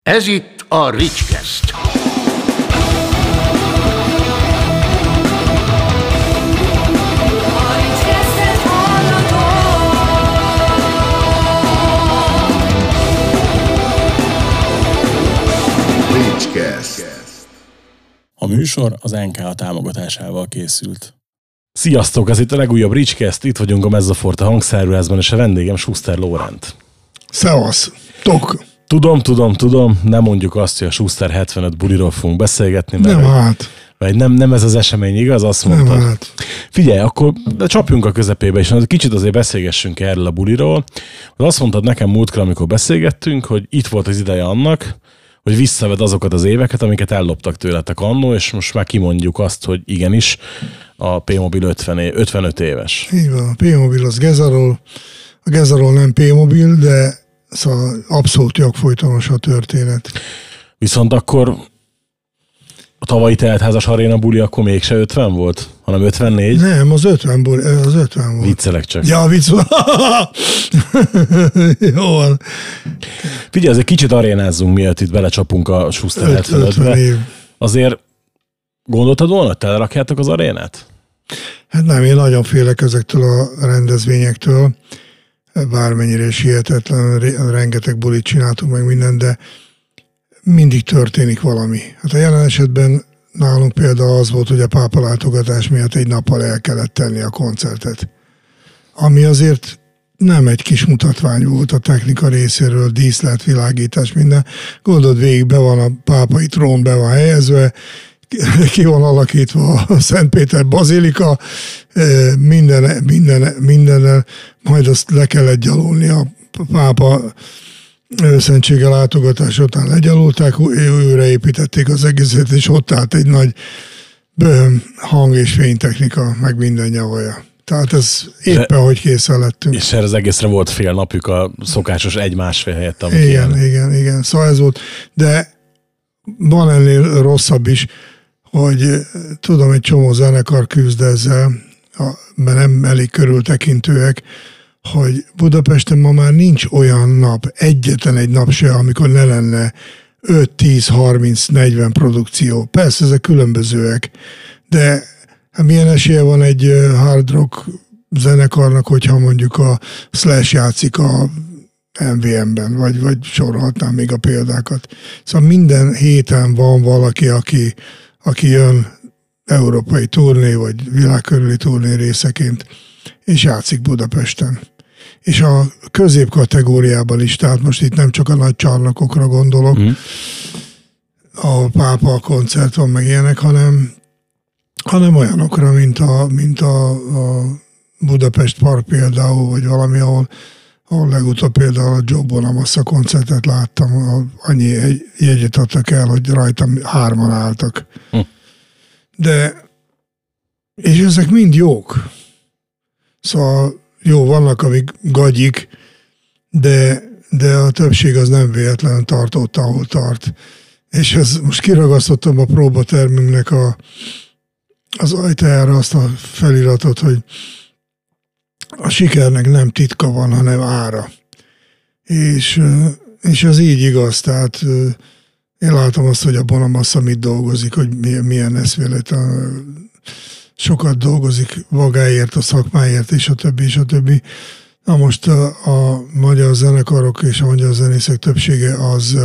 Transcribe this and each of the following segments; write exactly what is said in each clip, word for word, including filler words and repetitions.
Ez itt a Ricskeszt. A műsor az en ká támogatásával készült. Sziasztok, ez itt a legújabb Ricskeszt, itt vagyunk a Mezzaforte hangszerűházban, és a vendégem Schuster Lórend. Szevasz, tok! Tudom, tudom, tudom, nem mondjuk azt, hogy a Schuster hetvenöt buliról fogunk beszélgetni, mert, nem hát. mert nem, nem ez az esemény, igaz? Azt mondtad. Nem hát. Figyelj, akkor csapjunk a közepébe, és kicsit azért beszélgessünk erről a buliról. Azt mondtad nekem múltkor, amikor beszélgettünk, hogy itt volt az ideje annak, hogy visszaved azokat az éveket, amiket elloptak tőletek annó, és most már kimondjuk azt, hogy igenis, a P-Mobil ötvenöt éves. Így van, a P-Mobil az Gezarol, a Gezarol nem P-Mobil, de szóval abszolút jogfolytonos a történet. Viszont akkor a tavalyi teltházas aréna buli akkor mégse ötven volt, hanem ötvennégy? Nem, az ötven, buli, az ötven volt. Viccelek csak. Ja, vicc. Jó van. Figyelj, azért kicsit arénázzunk, miatt itt belecsapunk a Schuster hetvenötbe. Azért gondoltad volna, hogy telerakjátok az arénát? Hát nem, én nagyon félek ezektől a rendezvényektől. Bármennyire is hihetetlen, rengeteg bulit csináltunk meg minden, de mindig történik valami. Hát a jelen esetben nálunk például az volt, hogy a pápa látogatás miatt egy nappal el kellett tenni a koncertet. Ami azért nem egy kis mutatvány volt a technika részéről, díszlet, világítás, minden. Gondold végig, be van a pápai trón, be van helyezve, ki van alakítva a Szentpéter bazilika, minden, minden, mindennel, majd azt le kellett gyalulni a pápa szentsége látogatás után legyalulták, újraépítették az egészet, és ott állt egy nagy böhöm hang- és fénytechnika, meg minden nyavaja. Tehát ez éppen, de, hogy készen lettünk. És erre az egészre volt fél napjuk a szokásos egy-másfél helyett. Igen, ilyen. igen, igen. Szóval ez volt. De van ennél rosszabb is, hogy tudom, egy csomó zenekar küzd ezzel, mert nem elég körültekintőek, hogy Budapesten ma már nincs olyan nap, egyetlen egy nap se, amikor ne lenne öt, tíz, harminc, negyven produkció. Persze ezek különbözőek, de milyen esélye van egy hard rock zenekarnak, hogyha mondjuk a Slash játszik a em vé em-ben, vagy, vagy sorolhatnám még a példákat. Szóval minden héten van valaki, aki, aki jön európai turné, vagy világkörüli turné részeként, és játszik Budapesten. És a középkategóriában is, tehát most itt nem csak a nagy csarnokokra gondolok, mm. a pápa koncert van meg ilyenek, hanem, hanem olyanokra, mint a, mint a, a Budapest Park például, vagy valami, ahol, ahol legutóbb például a Joe Bonamassa koncertet láttam, annyi jegyet adtak el, hogy rajtam hárman álltak. Mm. De, és ezek mind jók. Szóval jó, vannak, amik gagyik, de, de a többség az nem véletlenül tart ott, ahol tart. És ez, most kiragasztottam a próbatermünknek a, az ajtajára azt a feliratot, hogy a sikernek nem titka van, hanem ára. És, és ez így igaz, tehát én látom azt, hogy a Bonamassa mit dolgozik, hogy milyen eszméletlen sokat dolgozik magáért, a szakmáért, és a többi, és a többi. Na most a, a magyar zenekarok és a magyar zenészek többsége az,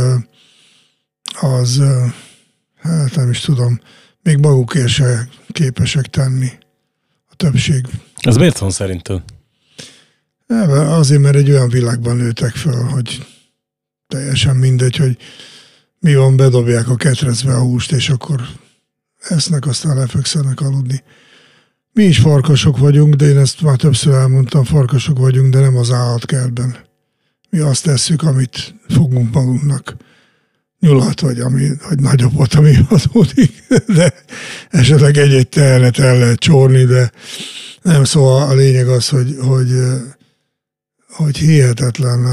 az, hát nem is tudom, még magukért se képesek tenni a többség. Ez miért van szerinted? Azért, mert egy olyan világban nőtek föl, hogy teljesen mindegy, hogy mi van, bedobják a ketrecbe a húst, és akkor esznek, aztán lefekszenek aludni. Mi is farkasok vagyunk, de én ezt már többször elmondtam, farkasok vagyunk, de nem az állatkertben. Mi azt tesszük, amit fogunk magunknak. Nyulat, vagy, ami, vagy nagyobbat, ami adódik, de esetleg egy-egy tehenet el lehet csorni, de nem, szóval a lényeg az, hogy, hogy, hogy hihetetlen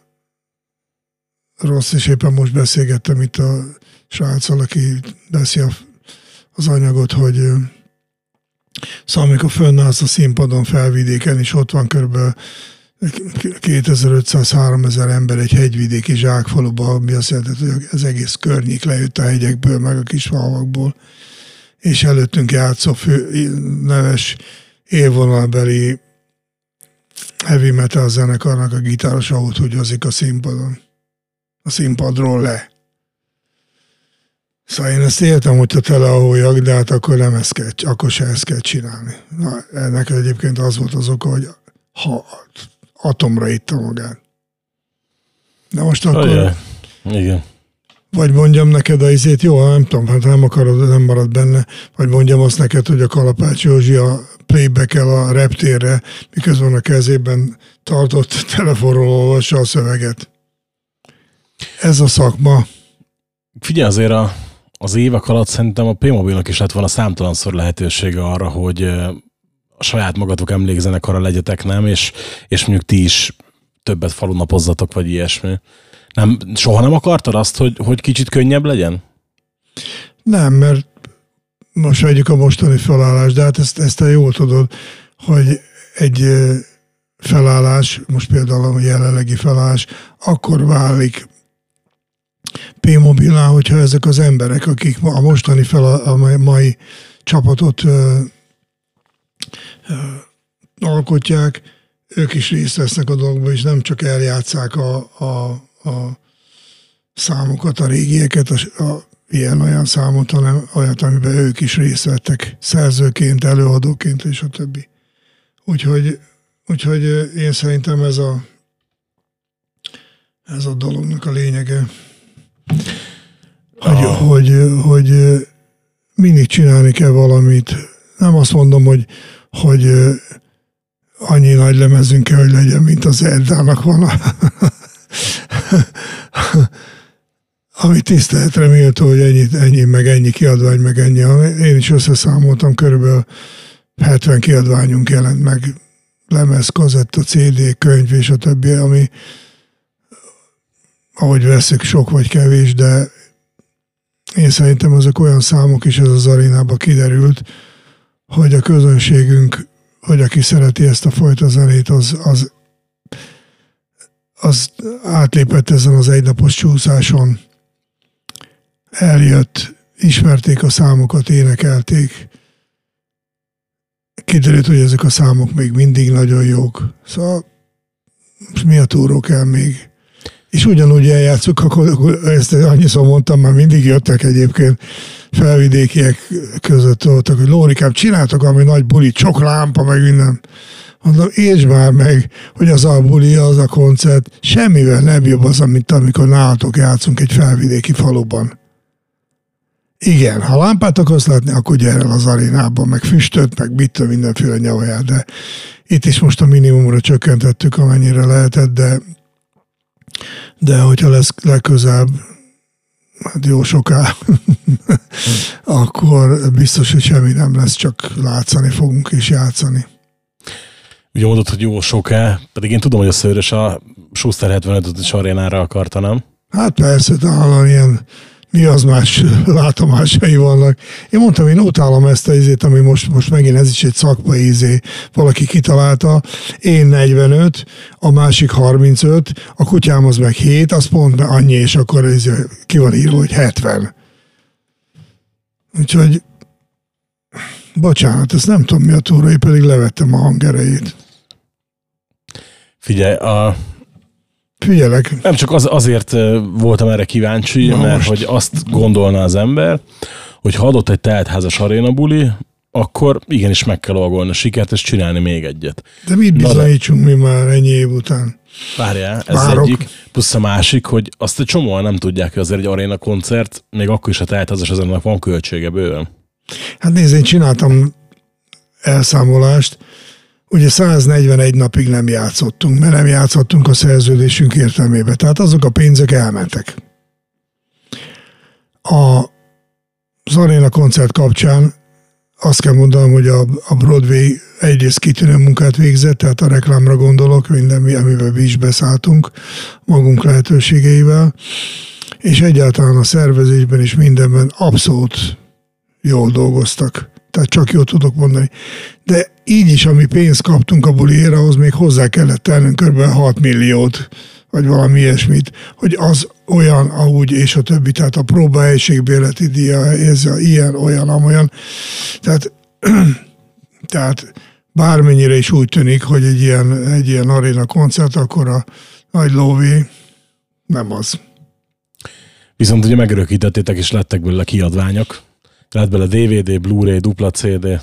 rossz, és éppen most beszélgettem itt a sráccal, aki veszi az anyagot, hogy szóval amikor fönnállsz a színpadon Felvidéken, és ott van körülbelül kétezer-ötszáz-háromezer ember egy hegyvidéki zsákfaluban, ami azt jelenti, hogy az egész környék lejött a hegyekből, meg a kis falvakból, és előttünk játszó fő, neves élvonalbeli heavy metal zenekarnak a gitárosa ott húgyozik a színpadon. A színpadról le. Szóval én ezt értem, hogyha tele a hólyag, de hát akkor nem ezt kell, akkor se ezt kell csinálni. Na, ennek egyébként az volt az oka, hogy ha atomra itta magát. De most akkor... Ajaj. Igen. Vagy mondjam neked a izét, jó, nem tudom, hát nem akarod, nem marad benne, vagy mondjam azt neked, hogy a Kalapács Józsi a playback-el a reptérre, miközben a kezében tartott telefonról olvassa a szöveget. Ez a szakma. Figyelj, azért a, az évek alatt szerintem a P-Mobilnak is lett volna számtalanszor lehetősége arra, hogy a saját magatok emlékzenekarra legyetek, nem? És, és mondjuk ti is többet falunapozzatok, vagy ilyesmi. Nem, soha nem akartad azt, hogy, hogy kicsit könnyebb legyen? Nem, mert most vegyük a mostani felállást, de hát ezt, ezt te jól tudod, hogy egy felállás, most például a jelenlegi felállás, akkor válik P-Mobilán, hogyha ezek az emberek, akik a mostani fel, a mai csapatot ö, ö, alkotják, ők is részt vesznek a dolgokban, és nem csak eljátszák a, a, a számokat, a régieket, a, a ilyen-olyan számot, hanem olyat, amiben ők is részt vettek szerzőként, előadóként, és a többi. Úgyhogy, úgyhogy én szerintem ez a, ez a dolognak a lényege. Hogy, oh. hogy, hogy mindig csinálni kell valamit. Nem azt mondom, hogy, hogy annyi nagy lemezünk kell, hogy legyen, mint az Eddának van. Ami tiszteletre méltó, hogy ennyi, ennyi, meg ennyi kiadvány, meg ennyi. Én is összeszámoltam, körülbelül hetven kiadványunk jelent meg, lemez, kazetta, cé dé, könyv és a többi, ami ahogy veszük, sok vagy kevés, de én szerintem azok olyan számok is, ez az arénában kiderült, hogy a közönségünk, hogy aki szereti ezt a fajta zenét, az, az, az átlépett ezen az egynapos csúszáson, eljött, ismerték a számokat, énekelték, kiderült, hogy ezek a számok még mindig nagyon jók. Szóval most mi a túró kell még? És ugyanúgy eljátszuk, akkor ezt annyiszor mondtam, már mindig jöttek egyébként felvidékiek között voltak, hogy Lórikám, csináltak ami nagy bulit, sok lámpa, meg minden. Mondom, értsd már meg, hogy az a buli, az a koncert semmivel nem jobb az, mint amikor nálatok játszunk egy felvidéki faluban. Igen, ha lámpát akarsz látni, akkor gyere el az arénában, meg füstöt, meg mit, mindenféle nyavaját, de itt is most a minimumra csökkentettük, amennyire lehetett, de de hogyha lesz legközelebb, hát jó soká, akkor biztos, hogy semmi nem lesz, csak látszani fogunk és játszani. Ugye mondod, hogy jó soká, pedig én tudom, hogy a Szőrös a Schuster hetvenötös arénára akarta, nem? Hát persze, talán ilyen mi az más látomásai vannak. Én mondtam, én utálom ezt a izét, ami most, most megint ez is egy szakmai izé. Valaki kitalálta, én negyvenöt, a másik harmincöt, a kutyám az meg hét, az pont annyi, és akkor ez ki van írva, hogy hetven. Úgyhogy bocsánat, ezt nem tudom mi a túra, én pedig levettem a hangerejét. Figyelj, a Figyelek. Nem csak az, azért voltam erre kíváncsi, Na mert most. hogy azt gondolna az ember, hogy ha adott egy teltházas aréna buli, akkor igenis meg kell olgolni a sikert, és csinálni még egyet. De mit bizonyítsunk mi már ennyi év után? Várjál, ez Várok. egyik. Plusz a másik, hogy azt egy csomóan nem tudják, hogy azért egy aréna koncert, még akkor is a teltházas arénának van költsége bőven. Hát nézd, én csináltam elszámolást, ugye száznegyvenegy napig nem játszottunk, mert nem játszottunk a szerződésünk értelmében. Tehát azok a pénzek elmentek. A, az aréna koncert kapcsán azt kell mondanom, hogy a, a Broadway egyrészt kitűnő munkát végzett, tehát a reklámra gondolok, minden, amivel mi is beszálltunk magunk lehetőségeivel, és egyáltalán a szervezésben és mindenben abszolút jól dolgoztak. tehát csak jót tudok mondani. De így is, ami pénzt kaptunk a buliért, ahhoz még hozzá kellett tennünk kb. hat milliót, vagy valami ilyesmit, hogy az olyan, ahogy, és a többi, tehát a próbahelyiségbérleti díja, ez a ilyen, olyan, amolyan. Tehát, tehát bármennyire is úgy tűnik, hogy egy ilyen, egy ilyen aréna koncert, akkor a nagy lóvé nem az. Viszont ugye megörökítettétek, és lettek belőle kiadványok. Lett belőle dé vé dé, Blu-ray, dupla cé dé.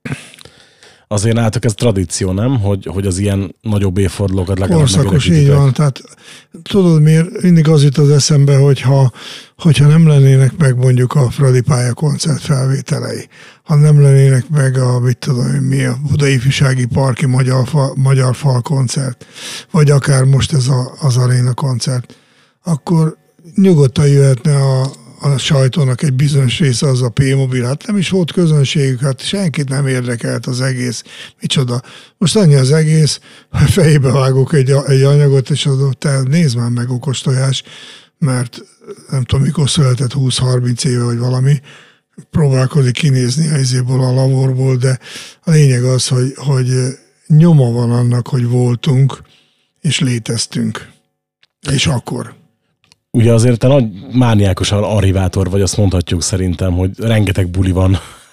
Azért nálatok ez tradíció, nem? Hogy, hogy az ilyen nagyobb évfordulókat legalább korszakos, így van. Tehát tudod miért? Mindig az jut az eszembe, hogyha, hogyha nem lennének meg mondjuk a Fradi pálya koncert felvételei, ha nem lennének meg a, mit tudom én, mi a Budai Ifjúsági Parki Magyar Fal, Magyar Fal koncert, vagy akár most ez a, az aréna koncert, akkor nyugodtan jöhetne a, a sajtónak egy bizonyos része, az a P-mobil. Hát nem is volt közönségük, hát senkit nem érdekelt az egész. Micsoda. Most annyi az egész, fejébe vágok egy, egy anyagot, és az, te nézd már meg, okos tojás, mert nem tudom, mikor született, húsz-harminc éve, vagy valami, próbálkozik kinézni a izéból, a laborból, de a lényeg az, hogy, hogy nyoma van annak, hogy voltunk, és léteztünk. És akkor. Ugye azért te nagy mániákosan arrivátor vagy, azt mondhatjuk szerintem, hogy rengeteg buli van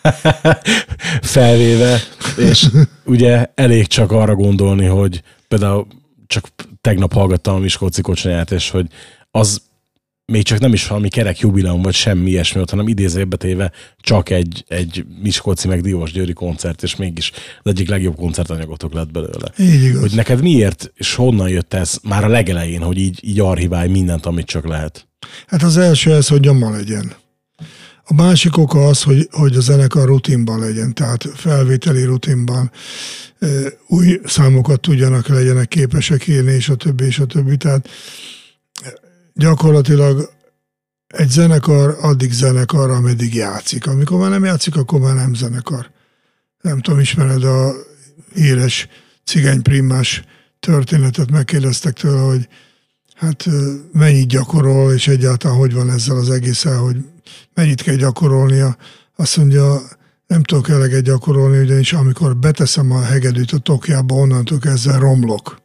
felvéve, és ugye elég csak arra gondolni, hogy például csak tegnap hallgattam a Miskolci kocsonyát, és hogy az még csak nem is valami kerek jubileum, vagy semmi ilyesmi, hanem idézőjelbe téve csak egy, egy Miskolci meg Diósgyőri koncert, és mégis az egyik legjobb koncertanyagotok lett belőle. Így igaz. Hogy neked miért, és honnan jött ez már a legelején, hogy így, így archiválj mindent, amit csak lehet? Hát az első ez, hogy nyoma legyen. A másik oka az, hogy, hogy a zenekar rutinban legyen, tehát felvételi rutinban új számokat tudjanak, legyenek képesek írni, és a többi, és a többi. Tehát gyakorlatilag egy zenekar addig zenekar, ameddig játszik. Amikor már nem játszik, akkor már nem zenekar. Nem tudom, ismered a híres cigányprimás történetet, megkérdeztek tőle, hogy hát mennyit gyakorol, és egyáltalán hogy van ezzel az egészen, hogy mennyit kell gyakorolnia. Azt mondja, nem tudok eleget gyakorolni, ugyanis amikor beteszem a hegedűt a tokjába, onnantól kezdve romlok.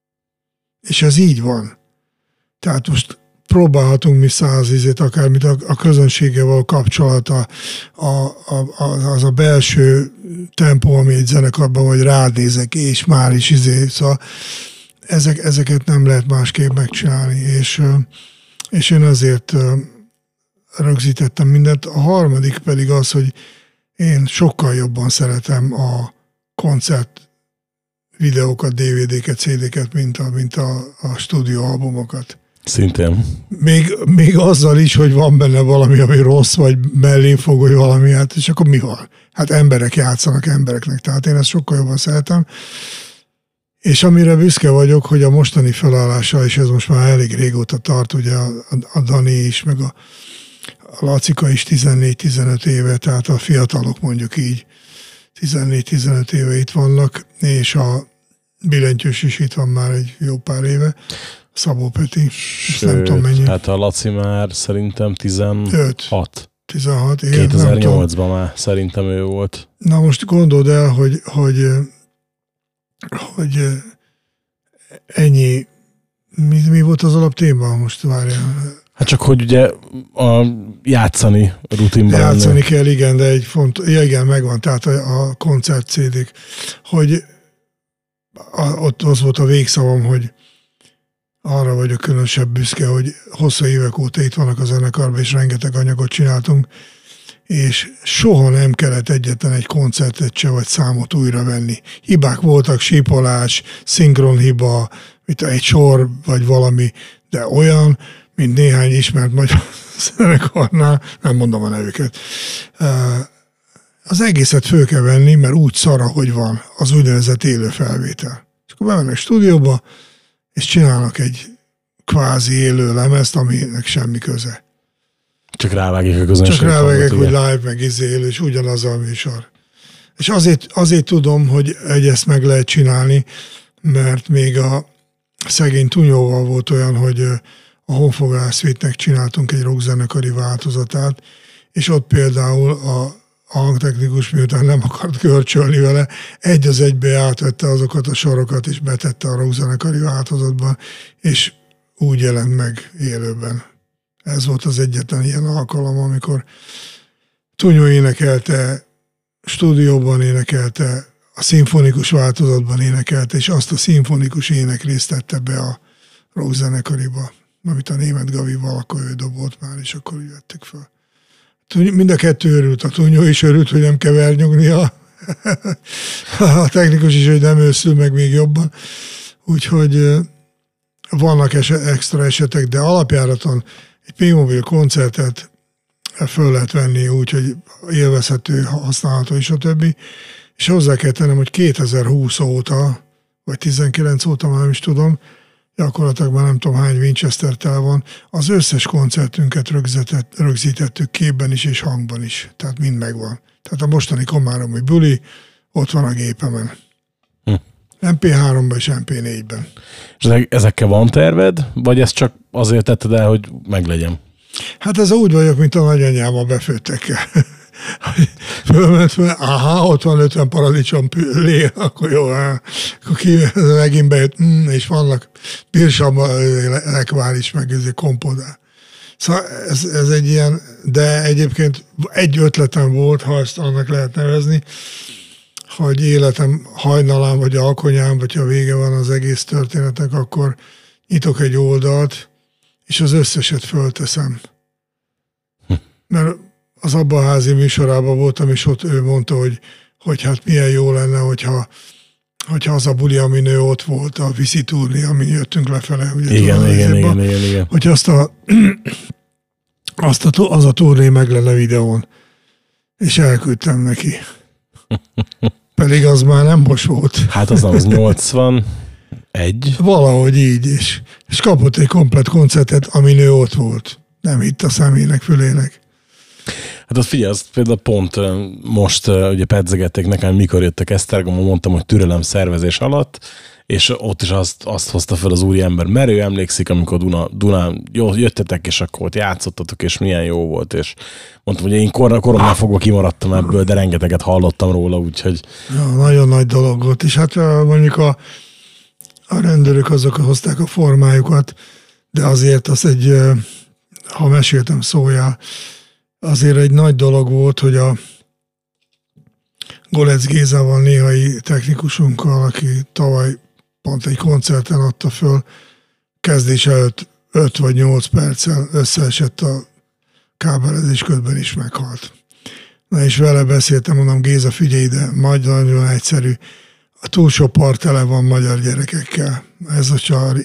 És ez így van. Tehát most próbálhatunk mi száz izét, akármit a, a közönséggel való kapcsolata, a, a, a, az a belső tempó, ami egy zenekarban, hogy rád nézek, és már is izé, szóval ezek, ezeket nem lehet másképp megcsinálni, és, és én azért rögzítettem mindent. A harmadik pedig az, hogy én sokkal jobban szeretem a koncert videókat, dé vé dé-ket, cé dé-ket, mint a, mint a, a stúdióalbumokat. Szintén. Még, még azzal is, hogy van benne valami, ami rossz, vagy mellén fogoly valami, hát, és akkor mi van? Hát emberek játszanak embereknek, tehát én ezt sokkal jobban szeretem. És amire büszke vagyok, hogy a mostani felállása, és ez most már elég régóta tart, ugye a, a Dani is, meg a, a Lacika is tizennégy-tizenöt éve, tehát a fiatalok mondjuk így tizennégy-tizenöt éve itt vannak, és a Billentyűs is itt van már egy jó pár éve, Szabó Peti, Sőt, nem tudom mennyi. Hát a Laci már szerintem tizenhat. tizenhat, igen. kétezer-nyolcban már szerintem ő volt. Na most gondold el, hogy, hogy, hogy ennyi, mi, mi volt az alaptéma most, várjál. Hát csak, hogy ugye a játszani rutinban. Játszani lenni. Kell, igen, de egy font, ja, igen, megvan, tehát a, a koncert cé dé-k, hogy a, ott az volt a végszavam, hogy arra vagyok különösebb büszke, hogy hosszú évek óta itt vannak a zenekarban, és rengeteg anyagot csináltunk, és soha nem kellett egyetlen egy koncertet se, vagy számot újra venni. Hibák voltak, sípolás, szinkronhiba, mint egy sor, vagy valami, de olyan, mint néhány ismert magyar zenekarnál, nem mondom a nevüket. Az egészet föl kell venni, mert úgy szar, hogy van, az úgynevezett élő felvétel. És akkor bemennek stúdióba, és csinálnak egy kvázi élő lemezt, aminek semmi köze. Csak rávágják a közönség. Csak rávágják, hogy live, meg izé élő, és ugyanaz a műsor. És azért, azért tudom, hogy egy ezt meg lehet csinálni, mert még a szegény Tunyóval volt olyan, hogy a Honfoglalás Suite-nek csináltunk egy rockzenekari változatát, és ott például a, a hangtechnikus, miután nem akart görcsölni vele, egy az egybe átvette azokat a sorokat, és betette a rockzenekari változatba, és úgy jelent meg élőben. Ez volt az egyetlen ilyen alkalom, amikor Tunyó énekelte, stúdióban énekelte, a szimfonikus változatban énekelte, és azt a szimfonikus énekrészt tette be a rockzenekariba, amit a Németh Gavival akkor ő dobott már, és akkor úgy vettük fel. Mind a kettő örült, a Tunyó is örült, hogy nem kell vernyogni, a, a technikus is, hogy nem őszül meg még jobban. Úgyhogy vannak eset, extra esetek, de alapjáraton egy P-Mobil koncertet föl lehet venni úgy, hogy élvezhető, használható és a többi. És hozzá kell tennem, hogy kétezer-húsz óta, vagy tizenkilenc óta, már nem is tudom, gyakorlatilag már nem tudom hány Winchester tel van, az összes koncertünket rögzítettük képben is és hangban is. Tehát mind megvan. Tehát a mostani Komáromi buli ott van a gépemen. Hm. em pé háromban és em pé négyben. És ezekkel van terved? Vagy ezt csak azért tetted el, hogy meglegyen? Hát ez úgy vagyok, mint a nagyanyámmal befőttekkel. Fölment fel, aha, ott van ötven paradicsom lé, akkor jó, akkor ki megint bejött, mm, és vannak pirsamba lekvár is, meg ez egy kompodál. Szóval ez, ez egy ilyen, de egyébként egy ötletem volt, ha ezt annak lehet nevezni, hogy életem hajnalán, vagy alkonyán, vagy ha vége van az egész történetnek, akkor nyitok egy oldalt, és az összeset fölteszem. Mert az Abba a házi műsorában voltam, és ott ő mondta, hogy, hogy hát milyen jó lenne, hogyha, hogyha az a buli, amin ő ott volt, a Viszi turné, amin jöttünk lefele. Ugye, igen, tudom, igen, igen, igen, igen. Hogy azt a, azt a, az a turné meg lenne videón. És elküldtem neki. Pedig az már nem most volt. Hát az az nyolcvanegy. Valahogy így, és, és kapott egy komplett koncertet, amin ő ott volt. Nem hitt a személynek, fülének. Hát azt figyelj, azt például pont most ugye pedzegették nekem, mikor jöttek Esztergomba, mondtam, hogy türelem szervezés alatt, és ott is azt, azt hozta fel az úriember, mert ő emlékszik, amikor Duna, Dunán jó, jöttetek, és akkor ott játszottatok, és milyen jó volt, és mondtam, hogy én kor, koromnál fogva kimaradtam ebből, de rengeteget hallottam róla, úgyhogy... Ja, nagyon nagy dolog volt, és hát mondjuk a, a rendőrök azok hozták a formájukat, de azért az egy, ha meséltem szóljál, azért egy nagy dolog volt, hogy a Golec Gézával, néhai technikusunkkal, aki tavaly pont egy koncerten adta föl, kezdés előtt öt vagy nyolc perccel összeesett a kábelezés, közben is meghalt. Na és vele beszéltem, mondom, Géza, figyelj ide, nagyon egyszerű. A túlsó part tele van magyar gyerekekkel. Ez a csar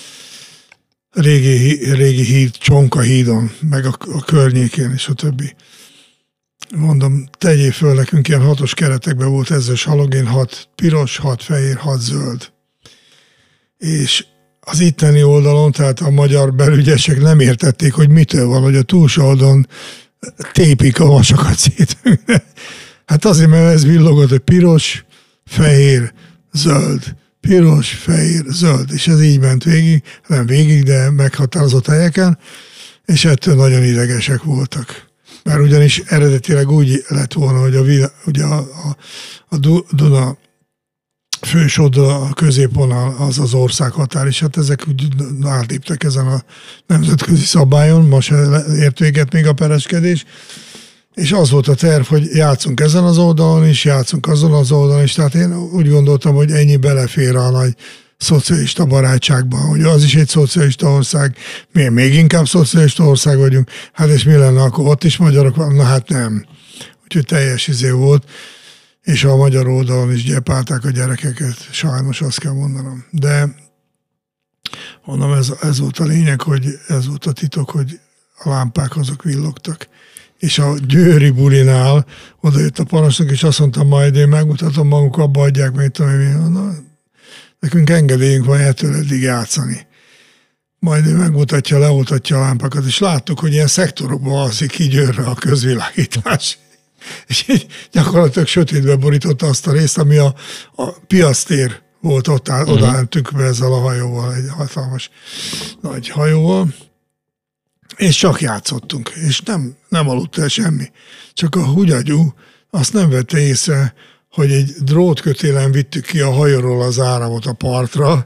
régi, régi híd, Csonka hídon, meg a, a környékén, és a többi. Mondom, tegyél föl, nekünk ilyen hatos keretekben volt ezres halogén, hat piros, hat fehér, hat zöld. És az itteni oldalon, tehát a magyar belügyesek nem értették, hogy mitől van, hogy a túlsó oldalon tépik a vasakat szét. Hát azért, mert ez villogott, hogy piros, fehér, zöld. Piros, fehér, zöld. És ez így ment végig, nem végig, de meghatározott helyeken, és ettől nagyon idegesek voltak. Mert ugyanis eredetileg úgy lett volna, hogy a, ugye a, a, a Duna fősodra a középvonal az az országhatár, és hát ezek úgy átléptek ezen a nemzetközi szabályon, most ért véget még a pereskedés, és az volt a terv, hogy játszunk ezen az oldalon is, játszunk azon az oldalon is, tehát én úgy gondoltam, hogy ennyi belefér a nagy szocialista barátságban, hogy az is egy szocialista ország, mi még inkább szocialista ország vagyunk, hát és mi lenne, akkor ott is magyarok van? Na hát nem. Úgyhogy teljes izé volt, és a magyar oldalon is gyepálták a gyerekeket, sajnos azt kell mondanom. De mondom, ez, ez volt a lényeg, hogy ez volt a titok, hogy a lámpák azok villogtak. És a győri bulinál oda jött a parancsnok, és azt mondta, majd én megmutatom, maguk abba adják, mert tudom, hogy nekünk engedélyünk van ettől eddig játszani. Majd ő megmutatja, leoltatja a lámpákat, és láttuk, hogy ilyen szektorokban alszik ki Győrre a közvilágítás. És így gyakorlatilag sötétbe borította azt a részt, ami a, a piasztér volt, ott áll, oda álltunk be ezzel a hajóval, egy hatalmas nagy hajóval, és csak játszottunk, és nem, nem aludt el semmi. Csak a hugyagyú azt nem vette észre, hogy egy drótkötélen vittük ki a hajóról az áramot a partra.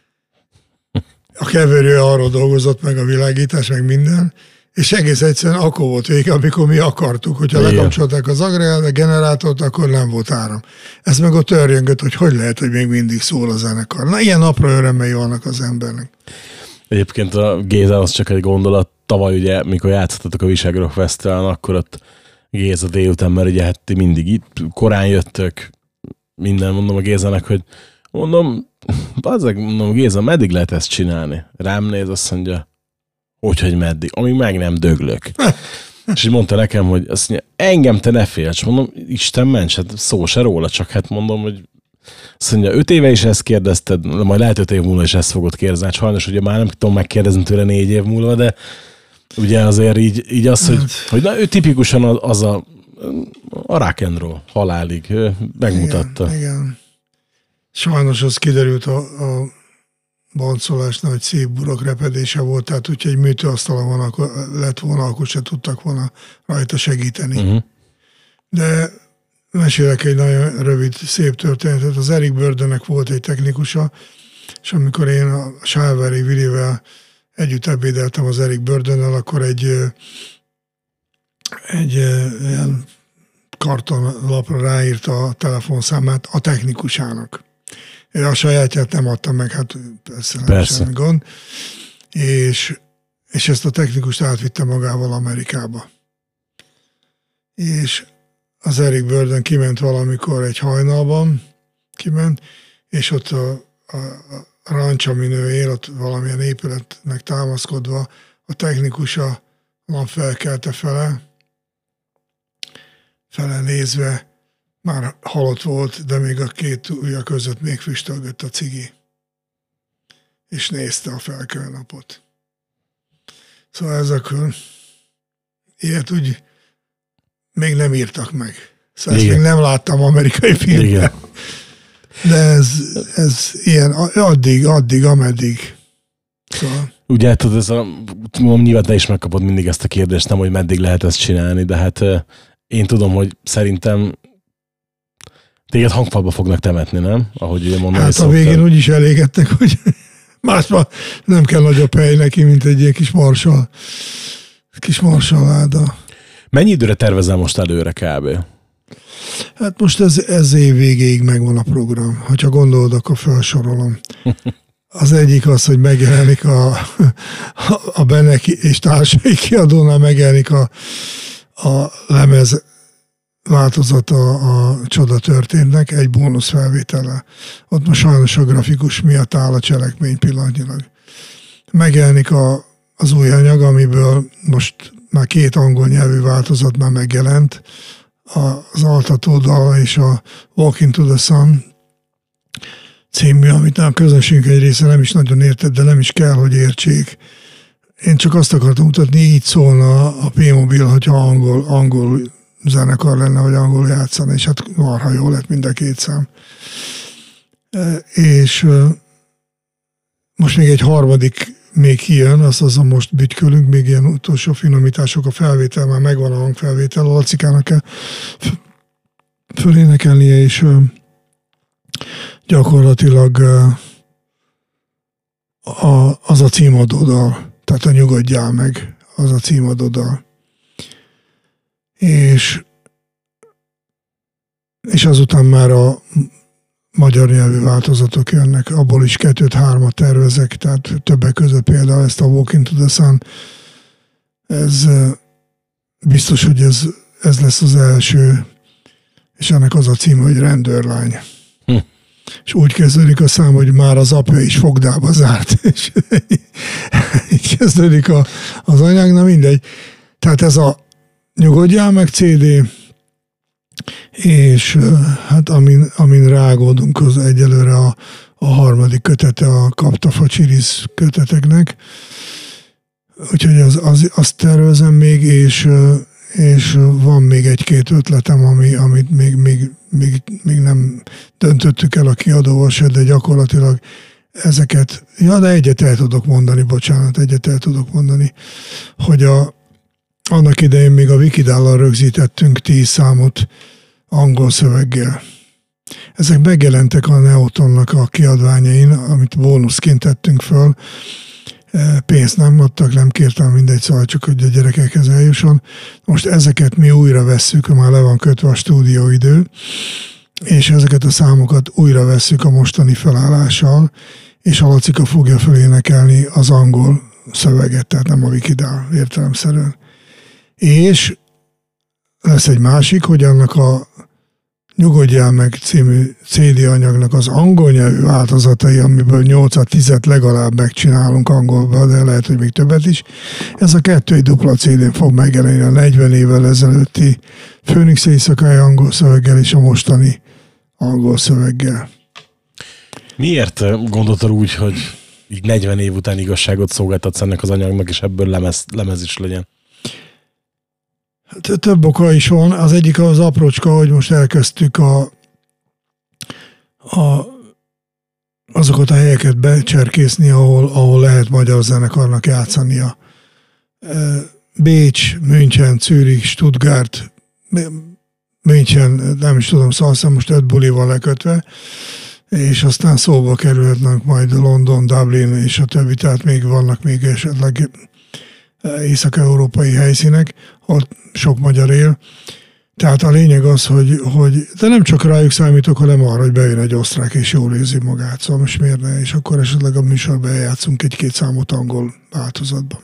A keverő arról dolgozott, meg a világítás, meg minden, és egész egyszerűen akkor volt vége, amikor mi akartuk, hogyha igen. lekapcsolták az agregált generátort, akkor nem volt áram. Ez meg ott törjöngött, hogy hogy lehet, hogy még mindig szól a zenekar. Na, ilyen napra örömmel vannak az embernek. Egyébként a Géza, az csak egy gondolat, tavaly ugye, mikor játszottatok a Visegrad Fesztiválon, akkor ott Géza délután, mert ugye hát ti mindig itt korán jöttök, minden mondom a Gézának, hogy mondom, bazzeg, mondom, Géza, meddig lehet ezt csinálni? Rám néz, azt mondja, hogyhogy meddig, amíg meg nem döglök. És így mondta nekem, hogy azt mondja, engem te ne félts, mondom, Isten ments, hát szó se róla, csak hát mondom, hogy azt mondja, öt éve is ezt kérdezted, majd lehet öt év múlva is ezt fogod kérdezni, sajnos ugye már nem tudom megkérdezni tőle négy év múlva, de ugye azért így, így az, hogy, hogy na, ő tipikusan az, az a, a rock and roll halálig, ő megmutatta. Igen, igen. Sajnos az kiderült a, a boncolásnál, hogy szép burok repedése volt, tehát hogyha egy műtőasztalon van, akkor lett volna, akkor se tudtak volna rajta segíteni. Uh-huh. De mesélek egy nagyon rövid, szép történetet. Az Eric Burdonnek volt egy technikusa, és amikor én a Sálvári Willivel együtt ebédeltem az Eric Burdonnal, akkor egy, egy ilyen kartonlapra ráírta a telefonszámát a technikusának. Én a sajátját nem adtam meg, hát persze nem persze. semmi gond. És, és ezt a technikust átvitte magával Amerikába. És az Eric Burdon kiment valamikor egy hajnalban, kiment, és ott a, a, a rancs, amin ő él, ott valamilyen épületnek támaszkodva, a technikusa nap felkelte fele, fele nézve, már halott volt, de még a két ujja között még füstölgött a cigi. És nézte a felkelő napot. Szóval ezekről ilyet úgy még nem írtak meg. Szóval ezt még nem láttam amerikai filmben. Igen. De ez, ez ilyen addig, addig, ameddig. Szóval. Ugye, tudod, ez a, mondom, nyilván te is megkapod mindig ezt a kérdést, nem, hogy meddig lehet ezt csinálni, de hát én tudom, hogy szerintem téged hangfalba fognak temetni, nem? Ahogy ugye mondani hát szoktam. A végén úgy is elégettek, hogy másban nem kell nagyobb hely neki, mint egy ilyen kis marsal, kis marsalláda. Mennyi időre tervezel most előre kb? Hát most ez, ez év végéig megvan a program. Ha gondolod, akkor felsorolom. Az egyik az, hogy megjelenik a, a Beneki és társai kiadónál megjelenik a, a lemez változata a Csoda történetnek egy bónusz felvétellel. Ott most sajnos a grafikus miatt áll a cselekmény pillanatnyilag. Megjelenik a, az új anyag, amiből most már két angol nyelvű változat már megjelent, az Altató dal és a Walking to the Sun című, amit a közönségünk egy része nem is nagyon értett, de nem is kell, hogy értsék. Én csak azt akartam mutatni, így szólna a P-Mobil, hogyha angol, angol zenekar lenne, vagy angol játszana, és hát marha jó lett mind a két szám. És most még egy harmadik még kijön, azt azon most bütykölünk, még ilyen utolsó finomítások, a felvétel, már megvan a hangfelvétel, a Lacikának kell fölénekelnie, és gyakorlatilag a, az a címadódal, tehát a Nyugodjál meg, az a címadódal. És, és azután már a magyar nyelvű változatok jönnek, abból is kettőt-hármat tervezek, tehát többek között például ezt a Walking to the Sun, ez biztos, hogy ez, ez lesz az első, és ennek az a címe, hogy Rendőrlány. Hm. És úgy kezdődik a szám, hogy már az apja is fogdába zárt, és így kezdődik a, az anyag, na mindegy. Tehát ez a Nyugodjál meg cé dé, és hát amin, amin rágódunk, az egyelőre a, a harmadik kötete a Kaptafa Csirisz köteteknek. Úgyhogy az, az, azt tervezem még, és, és van még egy-két ötletem, ami, amit még, még, még, még nem döntöttük el a kiadóval se, de gyakorlatilag ezeket, ja, de egyet el tudok mondani, bocsánat, egyet el tudok mondani, hogy a annak idején még a Wikidállal rögzítettünk tíz számot angol szöveggel. Ezek megjelentek a Neotonnak a kiadványain, amit bónuszként tettünk föl. Pénzt nem adtak, nem kértem, mindegy, szóval csak, hogy a gyerekekhez eljusson. Most ezeket mi újra vesszük, már le van kötve a stúdióidő, és ezeket a számokat újra vesszük a mostani felállással, és a Lacika fogja felénekelni az angol szöveget, tehát nem a Wikidál értelemszerűen. És lesz egy másik, hogy annak a Nyugodjál meg című cé dé anyagnak az angol nyelvű változatai, amiből nyolcat tízet legalább megcsinálunk angolba, de lehet, hogy még többet is. Ez a kettő egy dupla cé dén fog megjelenni a negyven évvel ezelőtti Főnix éjszakája angol szöveggel és a mostani angol szöveggel. Miért gondoltad úgy, hogy így negyven év után igazságot szolgáltatsz ennek az anyagnak, és ebből lemez, lemez is legyen? Több oka is van. Az egyik az aprócska, hogy most elkezdtük a, a, azokat a helyeket becserkészni, ahol, ahol lehet magyar zenekarnak játszania. Bécs, München, Zürich, Stuttgart, München, nem is tudom, szóval most öt buli van lekötve, és aztán szóba kerülhetnek majd London, Dublin és a többi, tehát még vannak még esetleg észak-európai helyszínek, ott sok magyar él. Tehát a lényeg az, hogy, hogy de nem csak rájuk számítok, hanem arra, hogy bejön egy osztrák és jól érzi magát. Szóval most miért ne? És akkor esetleg a műsorban eljátszunk egy-két számot angol változatban.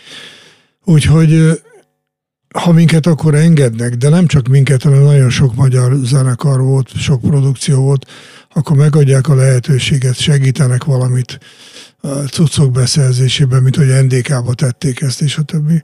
Úgyhogy ha minket akkor engednek, de nem csak minket, hanem nagyon sok magyar zenekar volt, sok produkció volt, akkor megadják a lehetőséget, segítenek valamit a cuccok beszerzésében, mint hogy en dé ká-ba tették ezt, és a többi.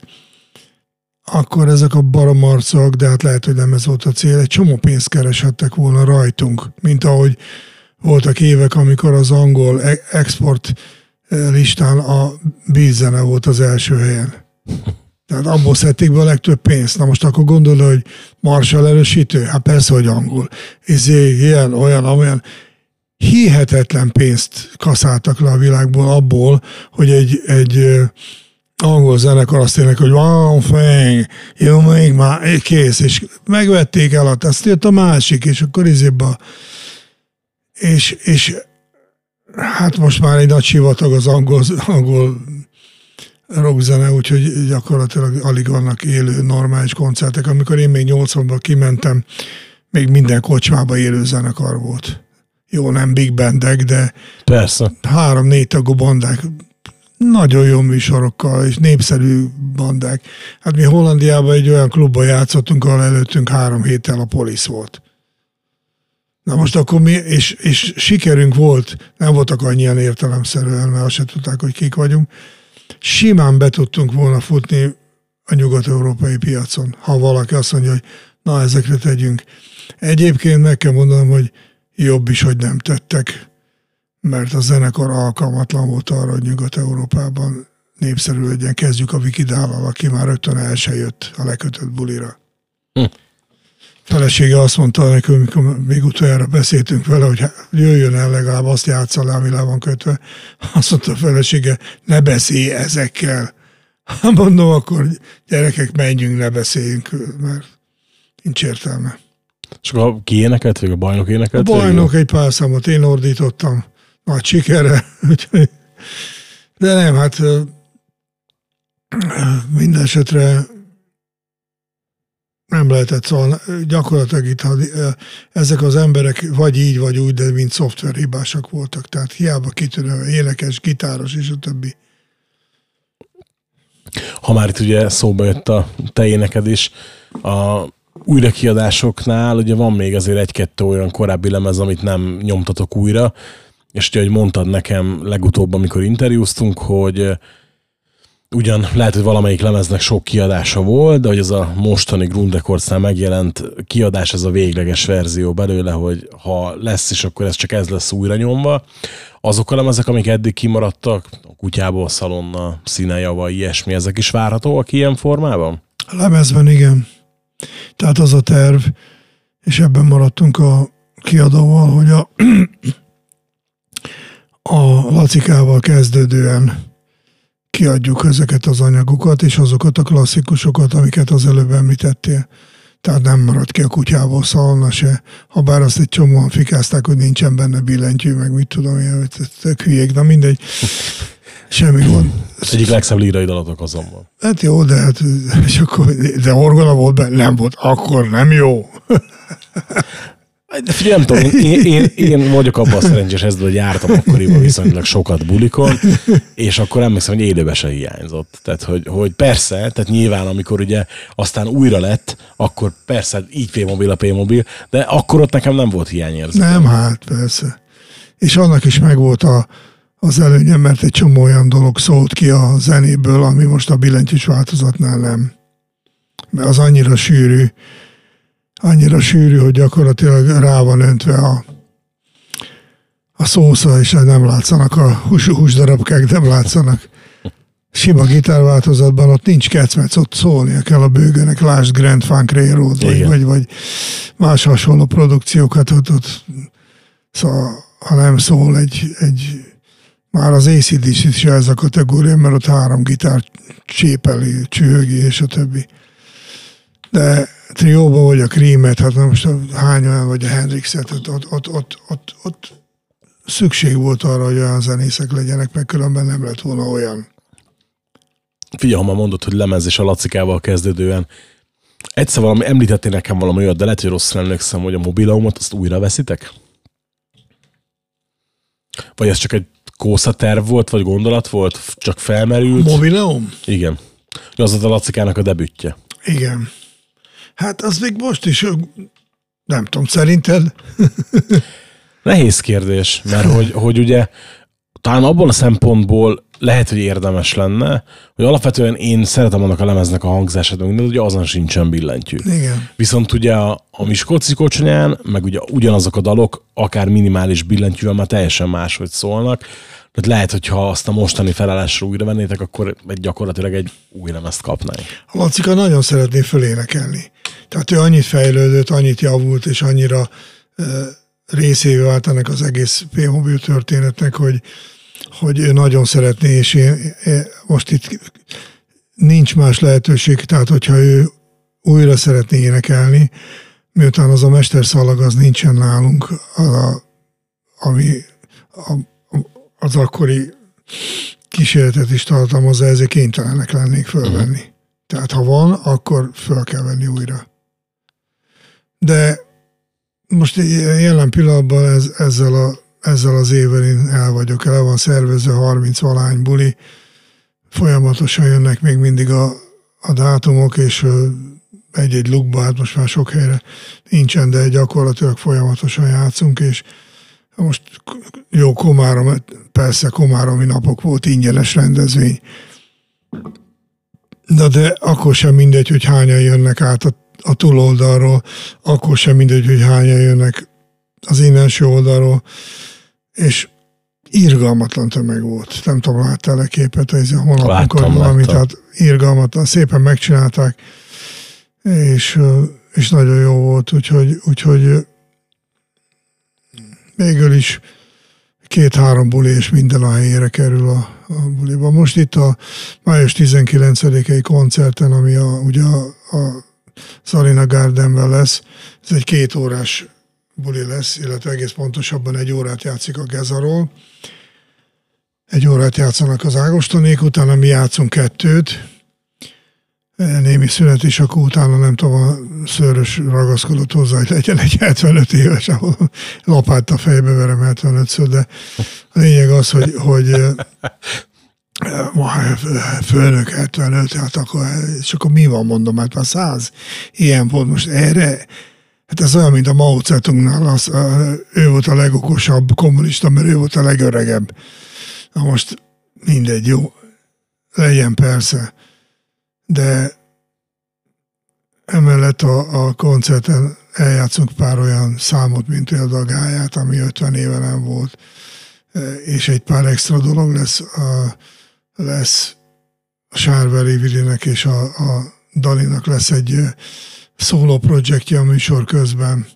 Akkor ezek a baramarcok, de hát lehet, hogy nem ez volt a cél, egy csomó pénzt kereshettek volna rajtunk, mint ahogy voltak évek, amikor az angol export listán a bízzene volt az első helyen. Tehát abból szedték be a legtöbb pénzt. Na most akkor gondolod, hogy Marshall erősítő? Hát persze, hogy angol. Izé, ilyen, olyan, olyan. Hihetetlen pénzt kaszáltak le a világból abból, hogy egy, egy angol zenekar azt ének, hogy one thing, you make my, kész, és megvették el, azt jött a másik, és akkor izéba, és, és hát most már egy nagy sivatag az angol, angol rockzene, úgyhogy gyakorlatilag alig vannak élő, normális koncertek. Amikor én még nyolcvanban kimentem, még minden kocsmában élő zenekar volt. Jó, nem big bandek, de persze. Három-négy tagú bandák, nagyon jó műsorokkal, és népszerű bandák. Hát mi Hollandiában egy olyan klubban játszottunk, ahol előttünk három héttel a Police volt. Na most akkor mi, és, és sikerünk volt, nem voltak annyian értelemszerűen, mert azt se tudták, hogy kik vagyunk. Simán be tudtunk volna futni a nyugat-európai piacon, ha valaki azt mondja, hogy na, ezekre tegyünk. Egyébként meg kell mondanom, hogy jobb is, hogy nem tettek, mert a zenekar alkalmatlan volt arra, hogy Nyugat-Európában népszerű legyen. Kezdjük a Wikidállal, aki már rögtön el se jött a lekötött bulira. Hm. Felesége azt mondta nekünk, amikor még utoljára beszéltünk vele, hogy jöjjön el, legalább azt játsza le, ami le van kötve. Azt mondta a felesége, ne beszélj ezekkel. Mondom, akkor gyerekek, menjünk, ne beszéljünk, mert nincs értelme. És akkor ki énekelt, vagy a bajnok énekelt? A bajnok egy pár számot én ordítottam, nagy sikerre. De nem, hát minden esetre nem lehetett, szóval gyakorlatilag itt ezek az emberek vagy így, vagy úgy, de mint szoftverhibásak voltak. Tehát hiába kitűnő, énekes, gitáros és a többi. Ha már itt ugye szóba jött a te énekedés, a újrakiadásoknál ugye van még azért egy-kettő olyan korábbi lemez, amit nem nyomtatok újra, és ugye, hogy mondtad nekem legutóbb, amikor interjúztunk, hogy ugyan lehet, hogy valamelyik lemeznek sok kiadása volt, de hogy ez a mostani Grund Recordsnál megjelent kiadás, ez a végleges verzió belőle, hogy ha lesz is, akkor ez csak ez lesz újra nyomva. Azok a lemezek, amik eddig kimaradtak, a Kutyából Szalonna, Színejava, ilyesmi, ezek is várhatóak ilyen formában? A lemezben igen. Tehát az a terv, és ebben maradtunk a kiadóval, hogy a, a Lacikával kezdődően kiadjuk ezeket az anyagokat, és azokat a klasszikusokat, amiket az előbb említettél. Tehát nem maradt ki a kutyából szalonna se. Habár azt egy csomóan fikázták, hogy nincsen benne billentyű, meg mit tudom én, tök hülyék, na mindegy. Semmi gond. Az egyik legszebb lírai dalatok azonban. Hát jó, de, hát, és akkor, de orgona volt benne? Nem volt. Akkor nem jó. De figyelj, nem tudom, én, én, én vagyok abban a szerencsés helyzetben, hogy jártam akkoriban viszonylag sokat bulikon, és akkor emlékszem, hogy élőbe se hiányzott. Tehát, hogy, hogy persze, tehát nyilván, amikor ugye aztán újra lett, akkor persze így P-mobil a P-mobil, de akkor ott nekem nem volt hiányérzet. Nem, hát persze. És annak is megvolt a, az előnye, mert egy csomó olyan dolog szólt ki a zenéből, ami most a billentyűs változatnál nem. Mert az annyira sűrű, annyira sűrű, hogy gyakorlatilag rá van öntve a, a szósza, és nem látszanak a hús, húsdarabkák, nem látszanak. Sima gitárváltozatban ott nincs kecmec, ott szólnia kell a bőgőnek, lásd Grand Funk Railroad, vagy, vagy, vagy más hasonló produkciókat, ott, ott szóval, ha nem szól egy, egy már az á cé dé cé is ez a kategória, mert ott három gitár csépeli, csühögi, és a többi. De trióba vagy a Creamet, hát most hány olyan, vagy a Hendrixet, ott, ott, ott, ott, ott, ott szükség volt arra, hogy olyan zenészek legyenek, meg különben nem lett volna olyan. Figyelj, ha már mondod, hogy lemez és a Lacikával kezdődően, egyszer valami, említettél nekem valami olyat, de lehet, hogy rosszul emlékszem, hogy a mobilaumot azt újra veszitek? Vagy ez csak egy kószaterv volt, vagy gondolat volt, csak felmerült? Mobileum? Igen. Az a Lacikának a debütje. Igen. Hát az még most is, nem tudom, szerinted? Nehéz kérdés, mert hogy, hogy ugye talán abból a szempontból lehet, hogy érdemes lenne, hogy alapvetően én szeretem annak a lemeznek a hangzását, de ugye azon sincsen billentyű. Igen. Viszont ugye a, a Miskolci kocsonyán, meg ugye ugyanazok a dalok, akár minimális billentyűvel már teljesen máshogy szólnak. Tehát lehet, hogyha azt a mostani felállásra újra vennétek, akkor egy gyakorlatilag egy új lemezt kapnánk. A Lacika nagyon szeretné fölénekelni. Tehát ő annyit fejlődött, annyit javult, és annyira uh, részévé vált ennek az egész P-mobil történetnek, hogy, hogy ő nagyon szeretné, és én, én most itt nincs más lehetőség, tehát hogyha ő újra szeretné énekelni, miután az a mesterszalag az nincsen nálunk, az, a, ami a, az akkori kísérletet is tartalmazza, ezért kénytelenek lennék fölvenni. Tehát ha van, akkor föl kell venni újra. De most jelen pillanatban ez, ezzel, a, ezzel az évvel én el vagyok, el van szervezve harminc valány buli, folyamatosan jönnek még mindig a, a dátumok, és egy-egy lukba, hát most már sok helyre nincsen, de gyakorlatilag folyamatosan játszunk, és most jó Komárom, persze komáromi napok volt, ingyenes rendezvény. De, de akkor sem mindegy, hogy hányan jönnek át a, a túloldalról, akkor sem mindegy, hogy hányan jönnek az innenső oldalról, és irgalmatlan tömeg volt. Nem tudom, láttál-e képet, ez a honlapunkon valami, tehát irgalmatlan, szépen megcsinálták, és, és nagyon jó volt, úgyhogy, úgyhogy végül is két-három buli, és minden a helyére kerül a, a buliba. Most itt a május tizenkilencedikei koncerten, ami a, ugye a, a Arena Gardenben lesz, ez egy két órás buli lesz, illetve egész pontosabban egy órát játszik a Gezaról. Egy órát játszanak az Ágostonék, utána mi játszunk kettőt, némi szünet, és akkor utána nem tudom, a Szőrös ragaszkodott hozzá, hogy legyen egy hetvenöt éves, ahol lapát a fejbe verem hetvenötször, de a lényeg az, hogy, hogy főnök hetvenöt, hát akkor, és akkor mi van, mondom, hát már száz ilyen volt most erre. Hát ez olyan, mint a Mao Zedongnál, az, ő volt a legokosabb kommunista, mert ő volt a legöregebb. Na most mindegy, jó, legyen persze. De emellett a, a koncerten eljátszunk pár olyan számot, mint például a Gályát, ami ötven éve nem volt, és egy pár extra dolog lesz. A, lesz a Sárveri Vilinek és a, a Dalinak lesz egy szóló projektje a műsor közben.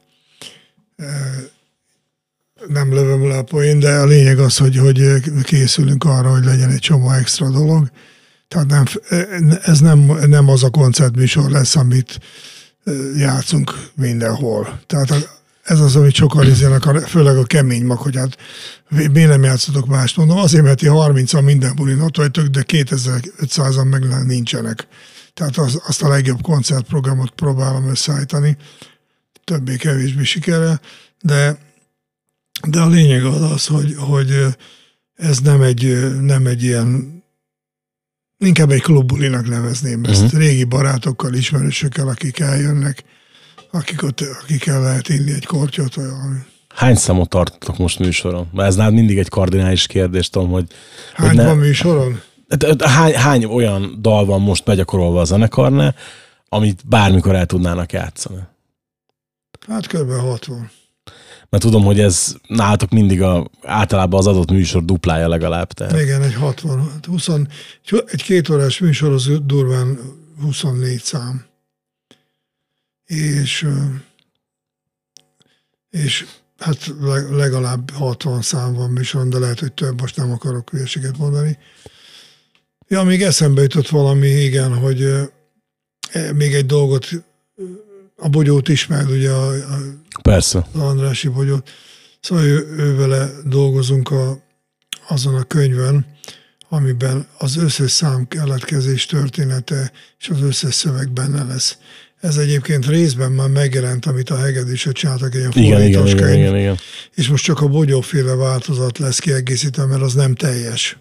Nem lövöm le a poén, de a lényeg az, hogy, hogy készülünk arra, hogy legyen egy csomó extra dolog. Tehát nem, ez nem, nem az a koncertműsor lesz, amit játszunk mindenhol. Tehát ez az, amit sokan izélnek, főleg a kemény mag, hogy hát miért nem játszotok mást. Mondom, azért, mert ti harmincan minden bulin ott vagytok, de kétezer-ötszázan meg nincsenek. Tehát az, azt a legjobb koncertprogramot próbálom összeállítani, többé-kevésbé sikerrel, de, de a lényeg az az, hogy, hogy ez nem egy, nem egy ilyen, inkább egy klubbulinak nevezném ezt. Uh-huh. Régi barátokkal, ismerősökkel, akik eljönnek, akik ott, akikkel lehet inni egy kortyot, vagy valami. Hány számot tartotok most műsoron? Mert ez nálad mindig egy kardinális kérdés, tudom, hogy... Hány hogy ne... van műsoron? Hány, hány olyan dal van most begyakorolva a zenekarnál, amit bármikor el tudnának játszani? Hát kb. hatvan. Mert tudom, hogy ez nálatok mindig a, általában az adott műsor duplája legalább. Tehát. Igen, egy hatvan. húsz, egy két órás műsor az durván huszonnégy szám. És, és hát legalább hatvan szám van műsoron, de lehet, hogy több, most nem akarok hülyeséget mondani. Ja, még eszembe jutott valami, igen, hogy még egy dolgot, a Bogyót ismered, ugye a, a Persze. A Andrássy Bogyót. Szóval ő, ő vele dolgozunk a, azon a könyvön, amiben az összes szám keletkezés története és az összes szöveg benne lesz. Ez egyébként részben már megjelent, amit a Hegedűsök csináltak, egy ilyen fordítós könyv. Igen, igen, igen. És most csak a Bogyóféle változat lesz kiegészítve, mert az nem teljes.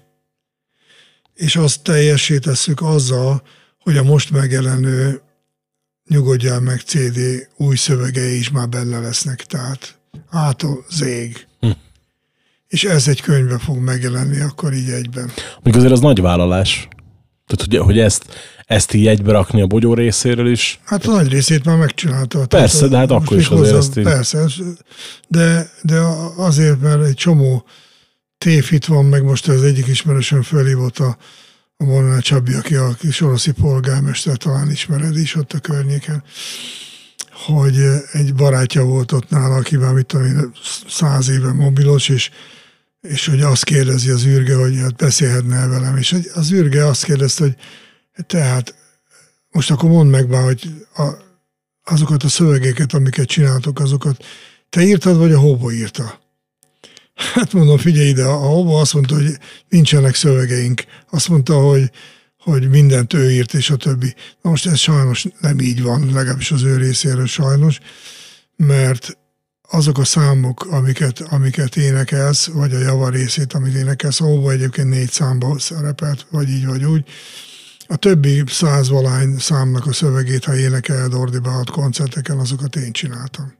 És azt teljessé tesszük azzal, hogy a most megjelenő Nyugodjál meg cé dé új szövegei is már benne lesznek, tehát ától zég. Hm. És ez egy könyvben fog megjelenni akkor így egyben. Még azért az nagy vállalás. Tehát, hogy, hogy ezt, ezt így egybe rakni a Bogyó részéről is. Hát a nagy részét már megcsinálta. Persze, tehát, de hát akkor is azért ezt így... Persze, de, de azért, mert egy csomó tévhit van, meg most az egyik ismerősöm fölhívott a a Molnár Csabi, aki a kis oroszi polgármester, talán ismered is ott a környéken, hogy egy barátja volt ott nála, aki már mit tudom én, száz éve mobilos, és, és hogy azt kérdezi az űrge, hogy hát beszélhetne velem, és az űrge azt kérdezte, hogy tehát most akkor mondd meg már, hogy a, azokat a szövegeket, amiket csináltok, azokat te írtad, vagy a Hobo írta? Hát mondom, figyelj ide, a Hobo azt mondta, hogy nincsenek szövegeink. Azt mondta, hogy, hogy mindent ő írt, és a többi. Na most ez sajnos nem így van, legalábbis az ő részéről sajnos, mert azok a számok, amiket, amiket énekelsz, vagy a java részét, amit énekelsz, a Hobo egyébként négy számba szerepelt, vagy így, vagy úgy. A többi százvalány számnak a szövegét, ha énekeled ordibált koncerteken, azokat én csináltam.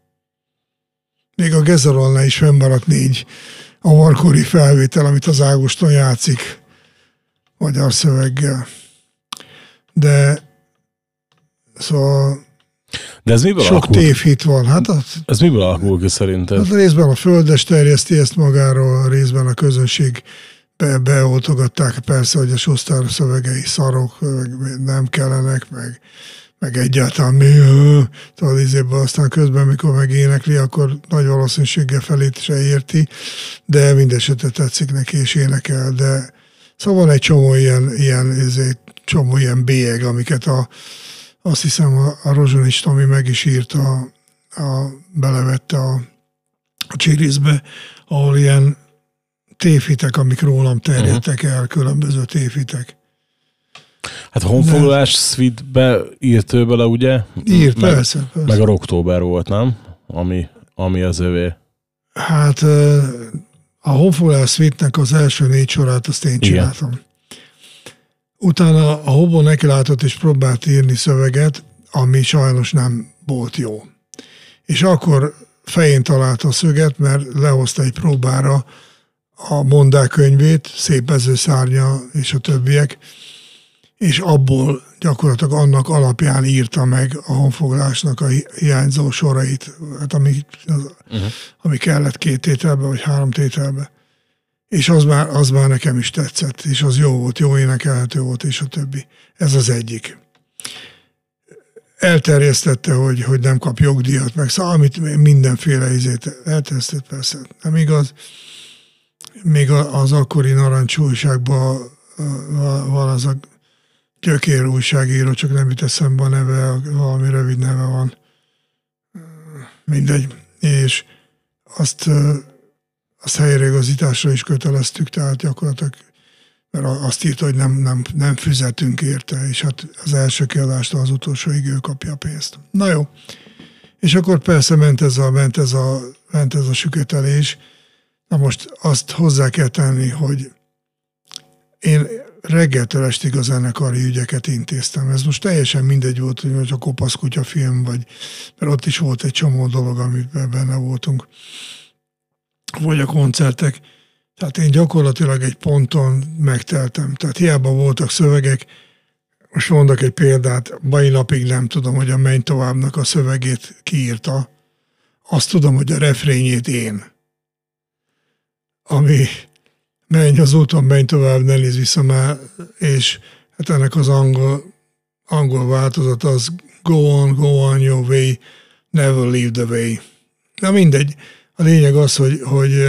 Még a Gezerolnál is fennmaradt négy avarkori felvétel, amit az Ágoston játszik magyar szöveggel. De szóval De ez miből sok tévhit van. Hát az, ez miből alakul ki szerinted? Hát részben a Földes terjeszti ezt magáról, részben a közönség be, beoltogatták, persze, hogy a Schuster szövegei szarok, meg nem kellenek, meg meg egyáltalán mi, tudod, izéből, aztán közben, mikor megénekli, akkor nagy valószínűséggel felét se érti, de mindesetre tetszik neki, és énekel, de szóval van egy csomó ilyen, ilyen, ezért, csomó ilyen bélyeg, amiket a, azt hiszem a, a Rozsonics Tomi meg is írta, a, a, belevette a, a Csiriszbe, ahol ilyen tévhitek, amik rólam terjedtek el, különböző tévhitek. Hát a Honfoglalás Suite-be írt ő bele, ugye? Írt, meg, persze, persze. Meg a Rocktober volt, nem? Ami, ami az övé. Hát a Honfoglalás Suite-nek az első négy sorát azt én csináltam. Igen. Utána a Hobo nekilátott és próbált írni szöveget, ami sajnos nem volt jó. És akkor fején találta a szöget, mert lehozta egy próbára a Mondák könyvét, Szép mezőszárnya és a többiek, és abból gyakorlatilag annak alapján írta meg a honfoglalásnak a hiányzó sorait, hát ami, az, uh-huh. ami kellett két tételbe, vagy három tételbe. És az már, az már nekem is tetszett, és az jó volt, jó énekelhető volt, és a többi. Ez az egyik. Elterjesztette, hogy, hogy nem kap jogdíjat, meg szóval, amit mindenféle izét elterjesztett, persze nem igaz. Még az akkori Narancs újságban van az a gyökér újságíró, csak nem jut eszembe a neve, valami rövid neve van. Mindegy. És azt, azt helyreigazításra is köteleztük, tehát gyakorlatilag, mert azt írta, hogy nem, nem, nem fizetünk érte, és hát az első kiadástól az utolsóig ő kapja a pénzt. Na jó. És akkor persze ment ez a, ment ez a, ment ez a süketelés. Na most azt hozzá kell tenni, hogy én reggeltől estig a zenekari ügyeket intéztem. Ez most teljesen mindegy volt, hogy a Kopaszkutya film, vagy, mert ott is volt egy csomó dolog, amiben benne voltunk, vagy a koncertek. Tehát én gyakorlatilag egy ponton megteltem. Tehát hiába voltak szövegek, most mondok egy példát, mai napig nem tudom, hogy a Menj továbbnak a szövegét kiírta. Azt tudom, hogy a refrényét én. Ami menj az úton, menj tovább, ne nézz vissza már, és hát ennek az angol, angol változat az go on, go on your way, never leave the way. Na mindegy. A lényeg az, hogy, hogy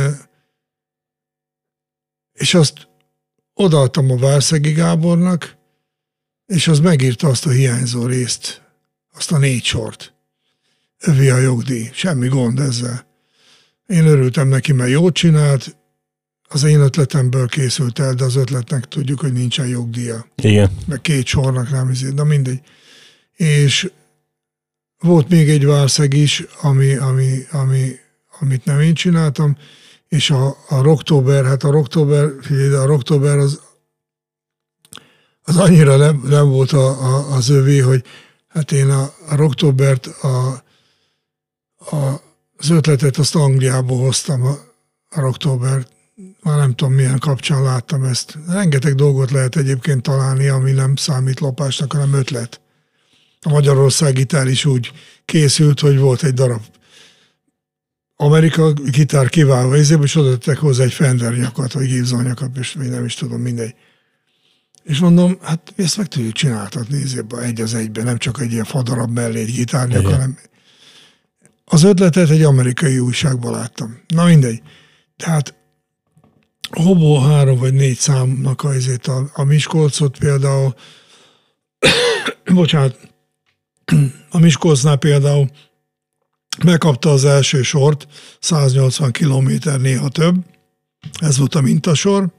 és azt odaadtam a Várszegi Gábornak, és az megírta azt a hiányzó részt, azt a négy sort. Övi a jogdíj, semmi gond ezzel. Én örültem neki, mert jót csinált, az én ötletemből készült el, de az ötletnek tudjuk, hogy nincsen jogdíja. Igen. Meg két sornak nem izé, de mindegy. És volt még egy Várszeg is, ami, ami, ami, amit nem én csináltam, és a, a Rocktober, hát a Rocktober, figyelj, a Rocktober az, az annyira nem, nem volt a, a, az övé, hogy hát én a, a Rocktobert, a, a, az ötletet azt Angliából hoztam, a, a Rocktobert, már nem tudom milyen kapcsán láttam ezt. Rengeteg dolgot lehet egyébként találni, ami nem számít lopásnak, hanem ötlet. A Magyarország gitár is úgy készült, hogy volt egy darab Amerika gitár kiválva, ezért is odaadták hozzá egy Fender nyakat, vagy Gibson nyakat, és még nem is tudom, mindegy. És mondom, hát ezt meg tudjuk csináltatni ezért egy az egyben, nem csak egy ilyen fadarab mellé egy gitárnyak, igen, hanem az ötletet egy amerikai újságban láttam. Na mindegy. Tehát Hobo három vagy négy számnak azért a, a Miskolcot például, bocsánat, a Miskolcnál például megkapta az első sort, száznyolcvan kilométer, néha több. Ez volt a mintasor.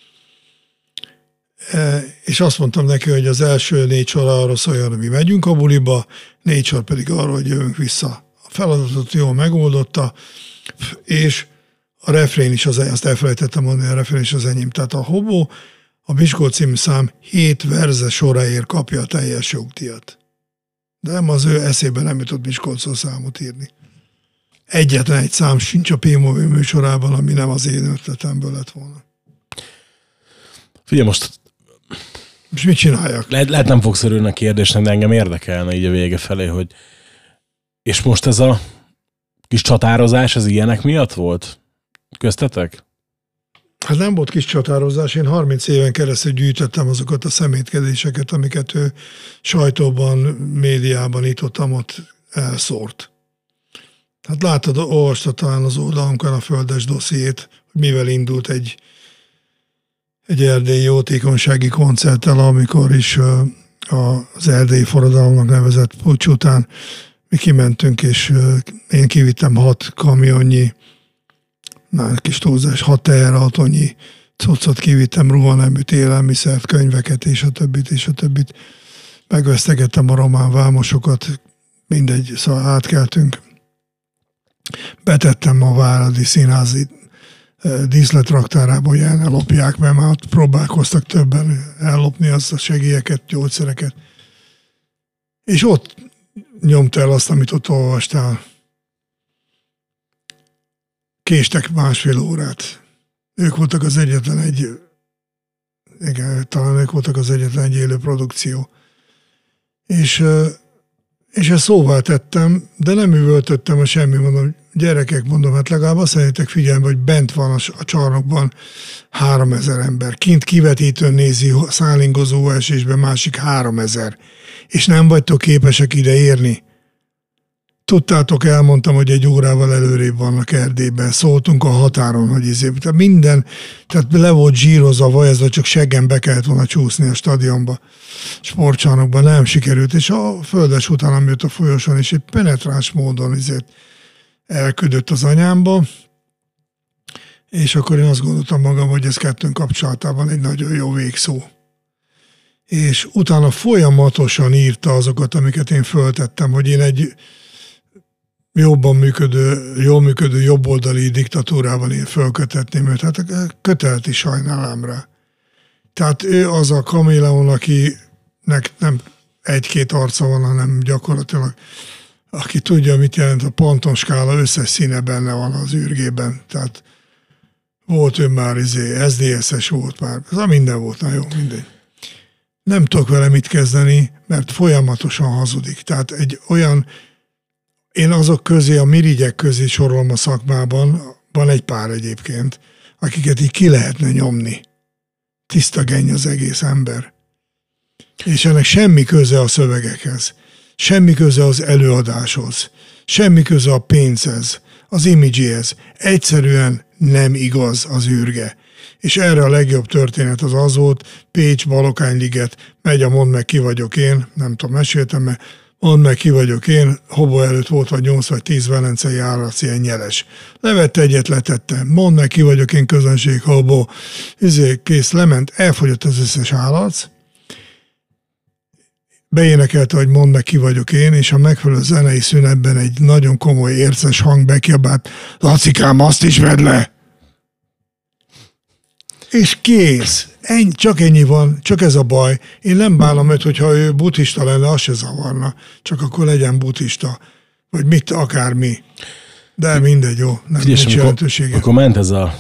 E, és azt mondtam neki, hogy az első négy sor arról szóljon, hogy mi megyünk a buliba, négy sor pedig arról, hogy jövünk vissza. A feladatot jól megoldotta, és a refrén is, az, azt elfelejtettem mondani, a refrén is az enyém. Tehát a Hobo, a Miskolc című szám hét verze soráért kapja a teljes jogdíjat. De nem az ő eszébe nem jutott Miskolcról számot írni. Egyetlen egy szám sincs a P-Movie műsorában, ami nem az én ötletemből lett volna. Figyelj, most... És mit csináljak? Lehet, lehet nem fogsz örülni a kérdésnek, de engem érdekelne így a vége felé, hogy és most ez a kis csatározás, ez ilyenek miatt volt? Köztetek? Hát nem volt kis csatározás. Én harminc éven keresztül gyűjtöttem azokat a szemétkedéseket, amiket ő sajtóban, médiában itt-ottam ott elszórt. Hát látod, olvastad talán az oldalunkon a Földes dossziét, hogy mivel indult egy, egy erdélyi jótékonysági koncerttel, amikor is az erdélyi forradalomnak nevezett puccs után mi kimentünk, és én kivittem hat kamionnyi, már kis túlzás, hat teherautónyi cuccot kivittem, ruhaneműt, élelmiszert, könyveket, és a többit, és a többit. Megvesztegettem a román vámosokat, mindegy, szóval átkeltünk. Betettem a Váradi Színházi díszletraktárába, hogy el ne lopják, mert már ott próbálkoztak többen ellopni azt a segélyeket, gyógyszereket. És ott nyomta el azt, amit ott olvastál. Késtek másfél órát. Ők voltak az egyetlen egy, igen, talán ők voltak az egyetlen egy élő produkció. És, és ezt szóvá tettem, de nem üvöltöttem a semmi, mondom, gyerekek, mondom, hát legalább azt szeretnétek figyelni, hogy bent van a, a csarnokban háromezer ember. Kint kivetítőn nézi szállingozó esésben másik háromezer. És nem vagytok képesek ide érni. tudtátok, elmondtam, hogy egy órával előrébb vannak Erdélyben. Szóltunk a határon, hogy izé. Tehát minden, tehát le volt zsírozva, vagy ez, vagy csak seggen be kellett volna csúszni a stadionba, sportcsarnokban, nem sikerült. És a földes utánam jött a folyosón, és egy penetráns módon izé elküldött az anyámba, és akkor én azt gondoltam magam, hogy ez kettőnk kapcsolatában egy nagyon jó végszó. És utána folyamatosan írta azokat, amiket én föltettem, hogy én egy jobban működő, jól működő jobboldali diktatúrában én fölkötetném őt. Hát köteleti sajnálám rá. Tehát ő az a kaméleon, akinek nem egy-két arca van, hanem gyakorlatilag aki tudja, mit jelent a Panton skála összes színe benne van az űrgében. Tehát volt ő már izé, es zé es-es volt már. Ez minden volt, na jó, mindegy. Nem tudok vele mit kezdeni, mert folyamatosan hazudik. Tehát egy olyan, én azok közé, a mirigyek közé sorolom a szakmában, van egy pár egyébként, akiket így ki lehetne nyomni. Tiszta genny az egész ember. És ennek semmi köze a szövegekhez, semmi köze az előadáshoz, semmi köze a pénzhez, az imidzséhez. Egyszerűen nem igaz az űrge. És erre a legjobb történet az az volt, Pécs, Balokányliget, megy a mondd meg ki vagyok én, nem tudom, meséltem, mert mondd meg ki vagyok én, Hobó előtt volt vagy nyolc vagy tíz velencei állat, ilyen nyeles. Levette egyet, letette, mondd meg ki vagyok én, közönség, Hobó, izé, kész, lement, elfogyott az összes állat, beénekelte, hogy mondd meg ki vagyok én, és a megfelelő zenei szünetben egy nagyon komoly érces hang bekiabált, Lacikám, azt is vedd le! És kész. Ennyi, csak ennyi van, csak ez a baj. Én nem bánom őt, hogyha ő buddhista lenne, az se zavarna. Csak akkor legyen buddhista. Vagy mit, akármi. De mindegy, jó. Nem Figyelj, nincs jelentősége. Akkor ment ez a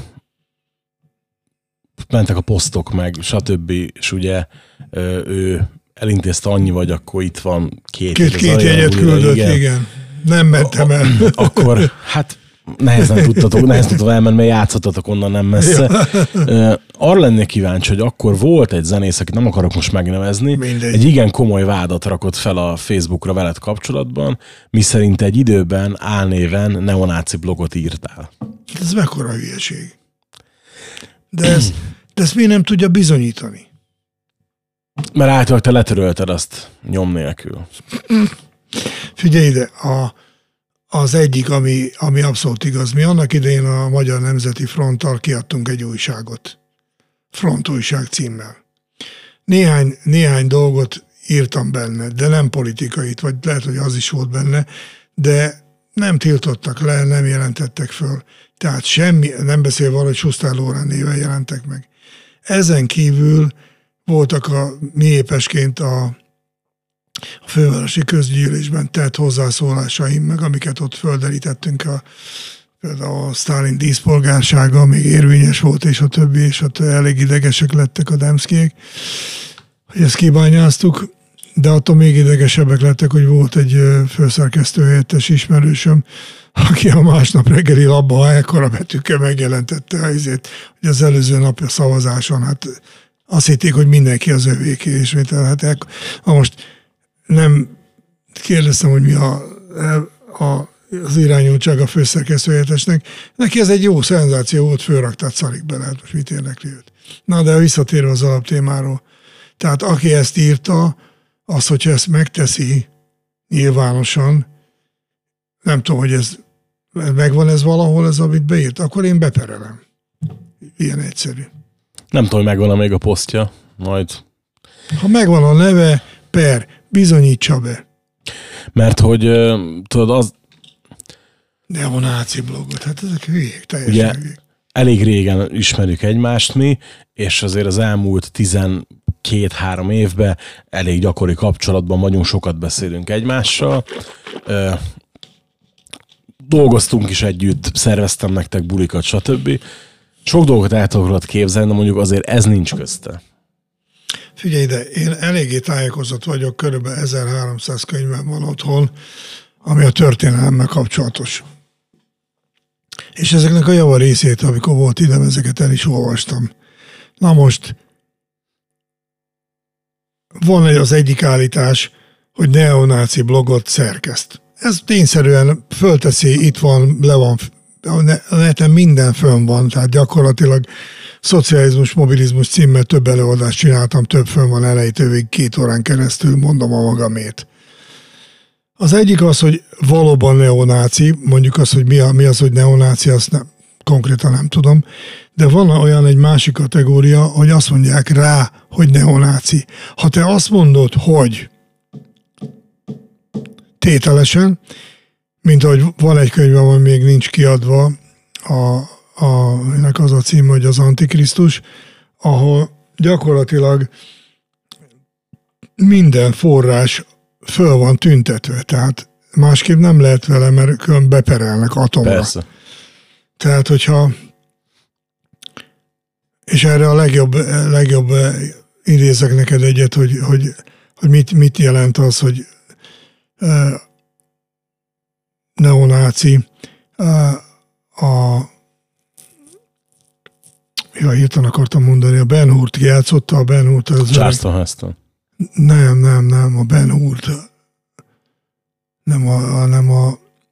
mentek a posztok meg, stb. És ugye ő elintézte annyi, vagy akkor itt van két. Két, két jegyet küldött, igen. igen. Nem mentem el. Akkor, hát nehezen tudtatok, nehezen tudtatok elmenni, mert játszottatok onnan nem messze. Ja. Arra lennék kíváncsi, hogy akkor volt egy zenész, akit nem akarok most megnevezni, Mindegy. Egy igen komoly vádat rakott fel a Facebookra veled kapcsolatban, miszerint egy időben álnéven neonáci blogot írtál. Ez mekkora hülyeség. De, ez, de ezt miért nem tudja bizonyítani? Mert általában te letörölted azt nyom nélkül. Figyelj ide, a, az egyik, ami, ami abszolút igaz. Mi annak idején a Magyar Nemzeti Fronttal kiadtunk egy újságot. Front újság címmel. Néhány, néhány dolgot írtam benne, de nem politikait, vagy lehet, hogy az is volt benne, de nem tiltottak le, nem jelentettek föl. Tehát semmi, nem beszélve arra, hogy Schuster Lórán néven jelentek meg. Ezen kívül voltak a mi épesként a, a fővárosi közgyűlésben tett hozzászólásaim, meg amiket ott földerítettünk, a, például a Sztálin díszpolgársága még érvényes volt, és a többi, és ott elég idegesek lettek a Demszkiek, hogy ezt kibányáztuk, de attól még idegesebbek lettek, hogy volt egy főszerkesztő helyettes ismerősöm, aki a másnap reggeli labba ekkora betűkkel megjelentette azért, hogy az előző nap a szavazáson, hát azt hitték, hogy mindenki az övéké, és mit, hát ekkor, most nem kérdeztem, hogy mi a, a, az irányultság a főszerkesztő helyettesnek. Neki ez egy jó szenzáció volt, fölraktát szarik bele, hát most mit érdekli őt. Na, de visszatérve az alaptémáról. Tehát aki ezt írta, az, hogyha ezt megteszi nyilvánosan, nem tudom, hogy ez megvan ez valahol, ez, amit beírt, akkor én beperelem. Ilyen egyszerű. Nem tudom, hogy megvan még a posztja, majd. Ha megvan a neve, per, bizonyítsa be. Mert hogy tudod, az... Neonáci blogot, hát ezek hülyék, teljesen ugye, hülyék. Elég régen ismerjük egymást mi, és azért az elmúlt tizenkét-három évben elég gyakori kapcsolatban vagyunk, sokat beszélünk egymással. Dolgoztunk is együtt, szerveztem nektek bulikat, stb. Sok dolgot el tudok képzelni, de mondjuk azért ez nincs közte. Figyelj ide, én eléggé tájékozott vagyok, körülbelül ezerháromszáz könyvem van otthon, ami a történelemmel kapcsolatos. És ezeknek a java részét, amikor volt idem, ezeket el is olvastam. Na most, van egy az egyik állítás, hogy neonáci blogot szerkeszt. ez tényszerűen fölteszi, itt van, le van, a neten minden fönn van, tehát gyakorlatilag Szocializmus, mobilizmus címmel több előadást csináltam, több fönn van elejétől két órán keresztül, mondom a magamét. Az egyik az, hogy valóban neonáci, mondjuk az, hogy mi, a, mi az, hogy neonáci, azt nem, konkrétan nem tudom, de van olyan egy másik kategória, hogy azt mondják rá, hogy neonáci. Ha te azt mondod, hogy tételesen, mint ahogy van egy könyv, ami még nincs kiadva, a, a, ennek az a cím, hogy az Antikrisztus, ahol gyakorlatilag minden forrás föl van tüntetve, tehát másképp nem lehet vele, mert külön beperelnek atomra. Persze. Tehát, hogyha és erre a legjobb, legjobb idézek neked egyet, hogy, hogy, hogy mit, mit jelent az, hogy uh, neonáci uh, a ja, hirtelen akartam mondani, a Ben Hurt játszotta, a Ben Hurt az Charleston Heston. Nem, nem, nem, a Ben Hurt nem a, hanem a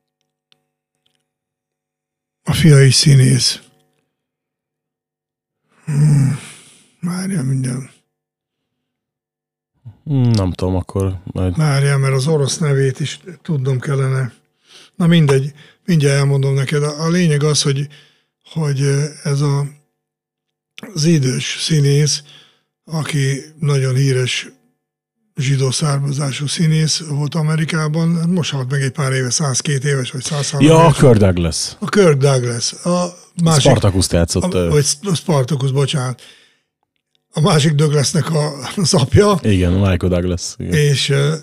a fia is színész. Hmm. Várjál mindjárt. Nem tudom, akkor majd... Várjál, mert az orosz nevét is tudnom kellene. Na mindegy, mindjárt elmondom neked. A lényeg az, hogy, hogy ez a, az idős színész, aki nagyon híres zsidó származású színész volt Amerikában, most halt meg egy pár éve, százkettő éves, vagy százhárom Ja, éves. a Kirk Douglas. A Kirk Douglas. A másik, Spartacus játszott. A, vagy Spartacus, bocsánat. A másik Douglasnek a, az apja. Igen, Michael Douglas. Igen. És uh,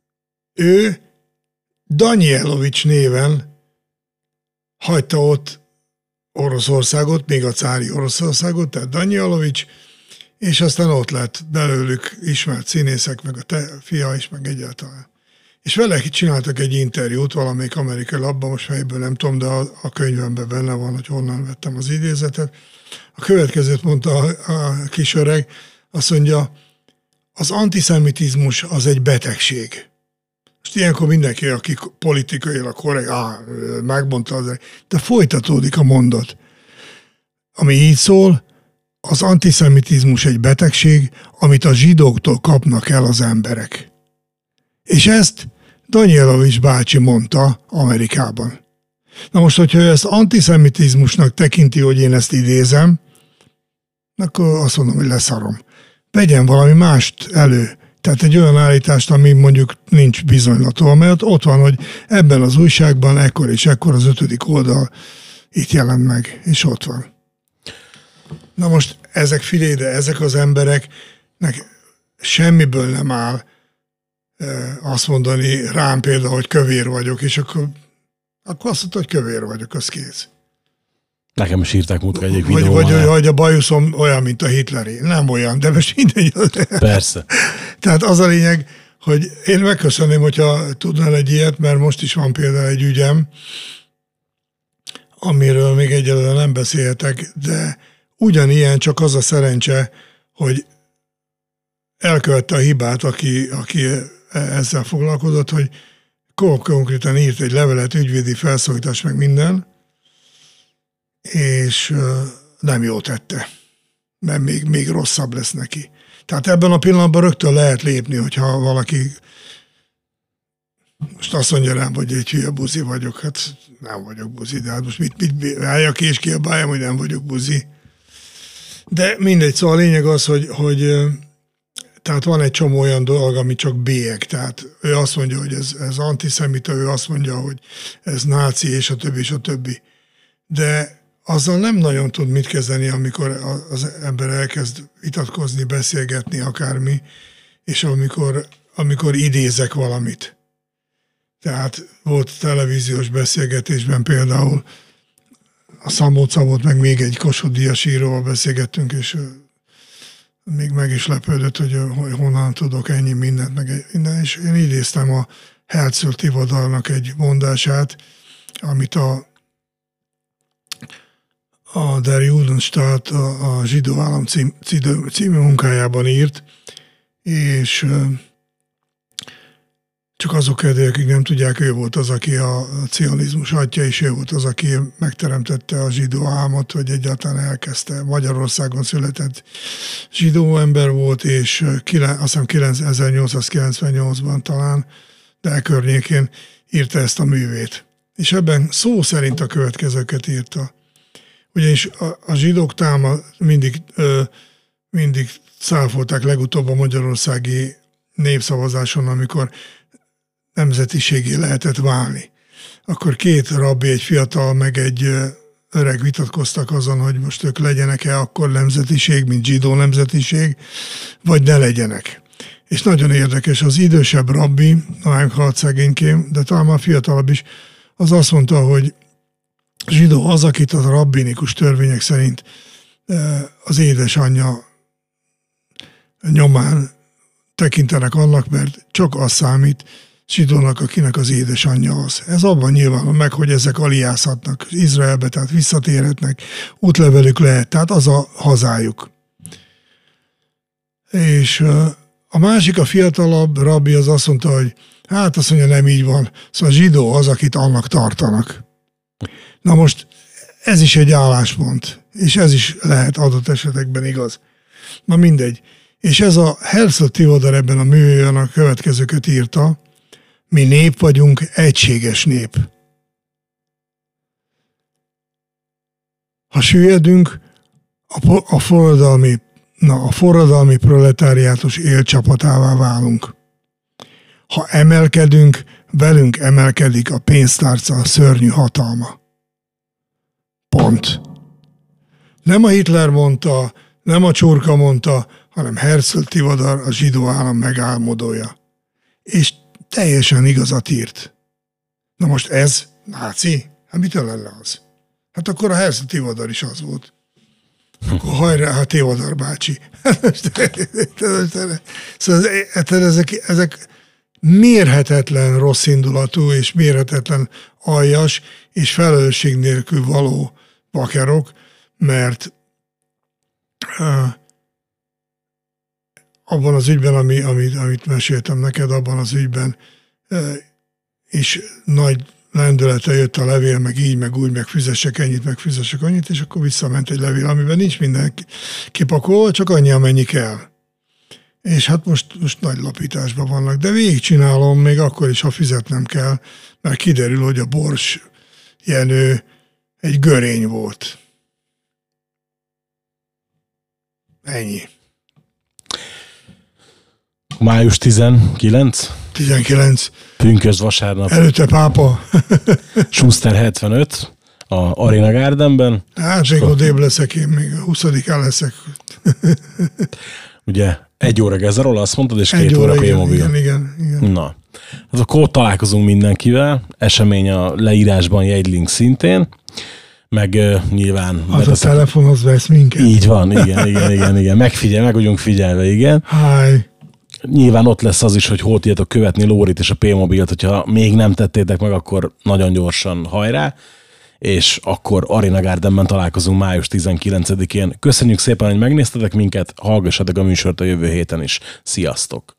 ő Danyilovics néven hagyta ott Oroszországot, még a cári Oroszországot, tehát Danyilovics, és aztán ott lett belőlük ismert színészek, meg a te fia is, meg egyáltalán. És vele csináltak egy interjút valamelyik amerikai labban, most fejből nem tudom, de a, a könyvemben benne van, hogy honnan vettem az idézetet. A következőt mondta a, a kis öreg, azt mondja, az antiszemitizmus az egy betegség. Most ilyenkor mindenki, aki politikailag korrekt, á, megmondta az, de folytatódik a mondat. Ami így szól, az antiszemitizmus egy betegség, amit a zsidóktól kapnak el az emberek. És ezt Danyilovics bácsi mondta Amerikában. Na most, hogyha ő ezt antiszemitizmusnak tekinti, hogy én ezt idézem, akkor azt mondom, hogy leszarom. Vegyen valami mást elő. Tehát egy olyan állítást, ami mondjuk nincs bizonylatol, mert ott van, hogy ebben az újságban ekkor és ekkor az ötödik oldal itt jelent meg, és ott van. Na most ezek figyelj, de ezek az embereknek semmiből nem áll e, azt mondani rám például, hogy kövér vagyok, és akkor, akkor azt mondta, hogy kövér vagyok, az kész. Nekem is írták múltkor egyik vagy, videóban. Vagy, vagy a bajuszom olyan, mint a Hitleré. Nem olyan, de most mindegy. Persze. Tehát az a lényeg, hogy én megköszönném, hogyha tudnál egy ilyet, mert most is van például egy ügyem, amiről még egyelőre nem beszélhetek, de ugyanilyen, csak az a szerencse, hogy elkövette a hibát, aki, aki ezzel foglalkozott, hogy konkrétan írt egy levelet, ügyvédi felszólítás, meg minden, és nem jól tette, mert még, még rosszabb lesz neki. Tehát ebben a pillanatban rögtön lehet lépni, hogyha valaki most azt mondja rám, hogy egy hülye buzi vagyok, hát nem vagyok buzi, de hát most mit, mit, mit álljak és kiabáljam, hogy nem vagyok buzi. De mindegy, szóval a lényeg az, hogy, hogy tehát van egy csomó olyan dolog, ami csak bélyeg. Tehát ő azt mondja, hogy ez, ez antiszemita, ő azt mondja, hogy ez náci, és a többi, és a többi. De azzal nem nagyon tud mit kezdeni, amikor az ember elkezd vitatkozni, beszélgetni, akármi, és amikor, amikor idézek valamit. Tehát volt televíziós beszélgetésben például a Szabó Szabót, meg még egy Kossuth Díjas íróval beszélgettünk, és még meg is lepődött, hogy honnan tudok ennyi mindent, meg minden, és én idéztem a Herzl Tivadarnak egy mondását, amit a, a Der Judenstaat, a, a Zsidó Állam cím, című munkájában írt, és csak azok kedvék, akik nem tudják, ő volt az, aki a cionizmus atya, és ő volt az, aki megteremtette a zsidó álmot, vagy egyáltalán elkezdte. Magyarországon született zsidó ember volt, és azt hiszem ezernyolcszázkilencvennyolcban talán, de e környékén írta ezt a művét. És ebben szó szerint a következőket írta. Ugyanis a, a zsidók táma mindig, ö, mindig cáfolták legutóbb a magyarországi népszavazáson, amikor nemzetiségé lehetett válni. Akkor két rabbi, egy fiatal, meg egy öreg vitatkoztak azon, hogy most ők legyenek-e akkor nemzetiség, mint zsidó nemzetiség, vagy ne legyenek. És nagyon érdekes, az idősebb rabbi, meghalt szegénykém, de talán már fiatalabb is, az azt mondta, hogy zsidó az, akit a rabbinikus törvények szerint az édesanyja nyomán tekintenek annak, mert csak az számít zsidónak, akinek az édesanyja az. Ez abban nyilván meg, hogy ezek aliászhatnak Izraelbe, tehát visszatérhetnek, útlevelük lehet, tehát az a hazájuk. És a másik, a fiatalabb rabbi az azt mondta, hogy hát azt mondja, nem így van. Szóval zsidó az, akit annak tartanak. Na most ez is egy álláspont, és ez is lehet adott esetekben igaz. Na mindegy. És ez a Herzl Tivadar ebben a művében a következőket írta: mi nép vagyunk, egységes nép. Ha süllyedünk, a, a, forradalmi, na, a forradalmi proletáriátus élcsapatává válunk. Ha emelkedünk, velünk emelkedik a pénztárca szörnyű hatalma. Pont. Nem a Hitler mondta, nem a Csurka mondta, hanem Herzl Tivadar, a zsidó állam megálmodója. És teljesen igazat írt. Na most ez náci? Hát mitől lenne az? Hát akkor a Herzl Tivadar is az volt. Akkor hajrá, hát Tivadar bácsi. Szóval ezek, ezek mérhetetlen rosszindulatú és mérhetetlen aljas és felelősség nélkül való bakerok, mert uh, abban az ügyben, ami, amit, amit meséltem neked, abban az ügyben uh, is nagy lendülete jött a levél, meg így, meg úgy, meg fizessek ennyit, meg fizessek annyit, és akkor visszament egy levél, amiben nincs minden kipakolva, csak annyi, amennyi kell. És hát most, most nagy lapításban vannak, de végigcsinálom még akkor is, ha fizetnem kell, mert kiderül, hogy a Bors Jenő egy görény volt. Ennyi. május tizenkilenc? tizenkilenc. Pünkösd vasárnap. Előtte pápa. Schuster hetvenöt a Arena Gardenben. Hát még odébb leszek, én még a huszadikán leszek. Ugye egy óra Gezeról, azt mondtad, és két óra, óra P-mobil. Igen, igen, igen. Na, hát akkor találkozunk mindenkivel, esemény a leírásban, jegylink szintén, meg uh, nyilván... Az a telefon, az vesz minket. Így van, igen, igen, igen, igen. Megfigyel, meg vagyunk figyelve, igen. Hi. Nyilván ott lesz az is, hogy hol tudjátok követni Lórit és a P-mobilt, hogyha még nem tettétek meg, akkor nagyon gyorsan hajrá, és akkor Arena Gardenben találkozunk május tizenkilencedikén. Köszönjük szépen, hogy megnéztetek minket, hallgassatok a műsort a jövő héten is. Sziasztok!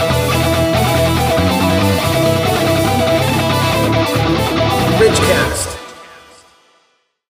Ridgecast.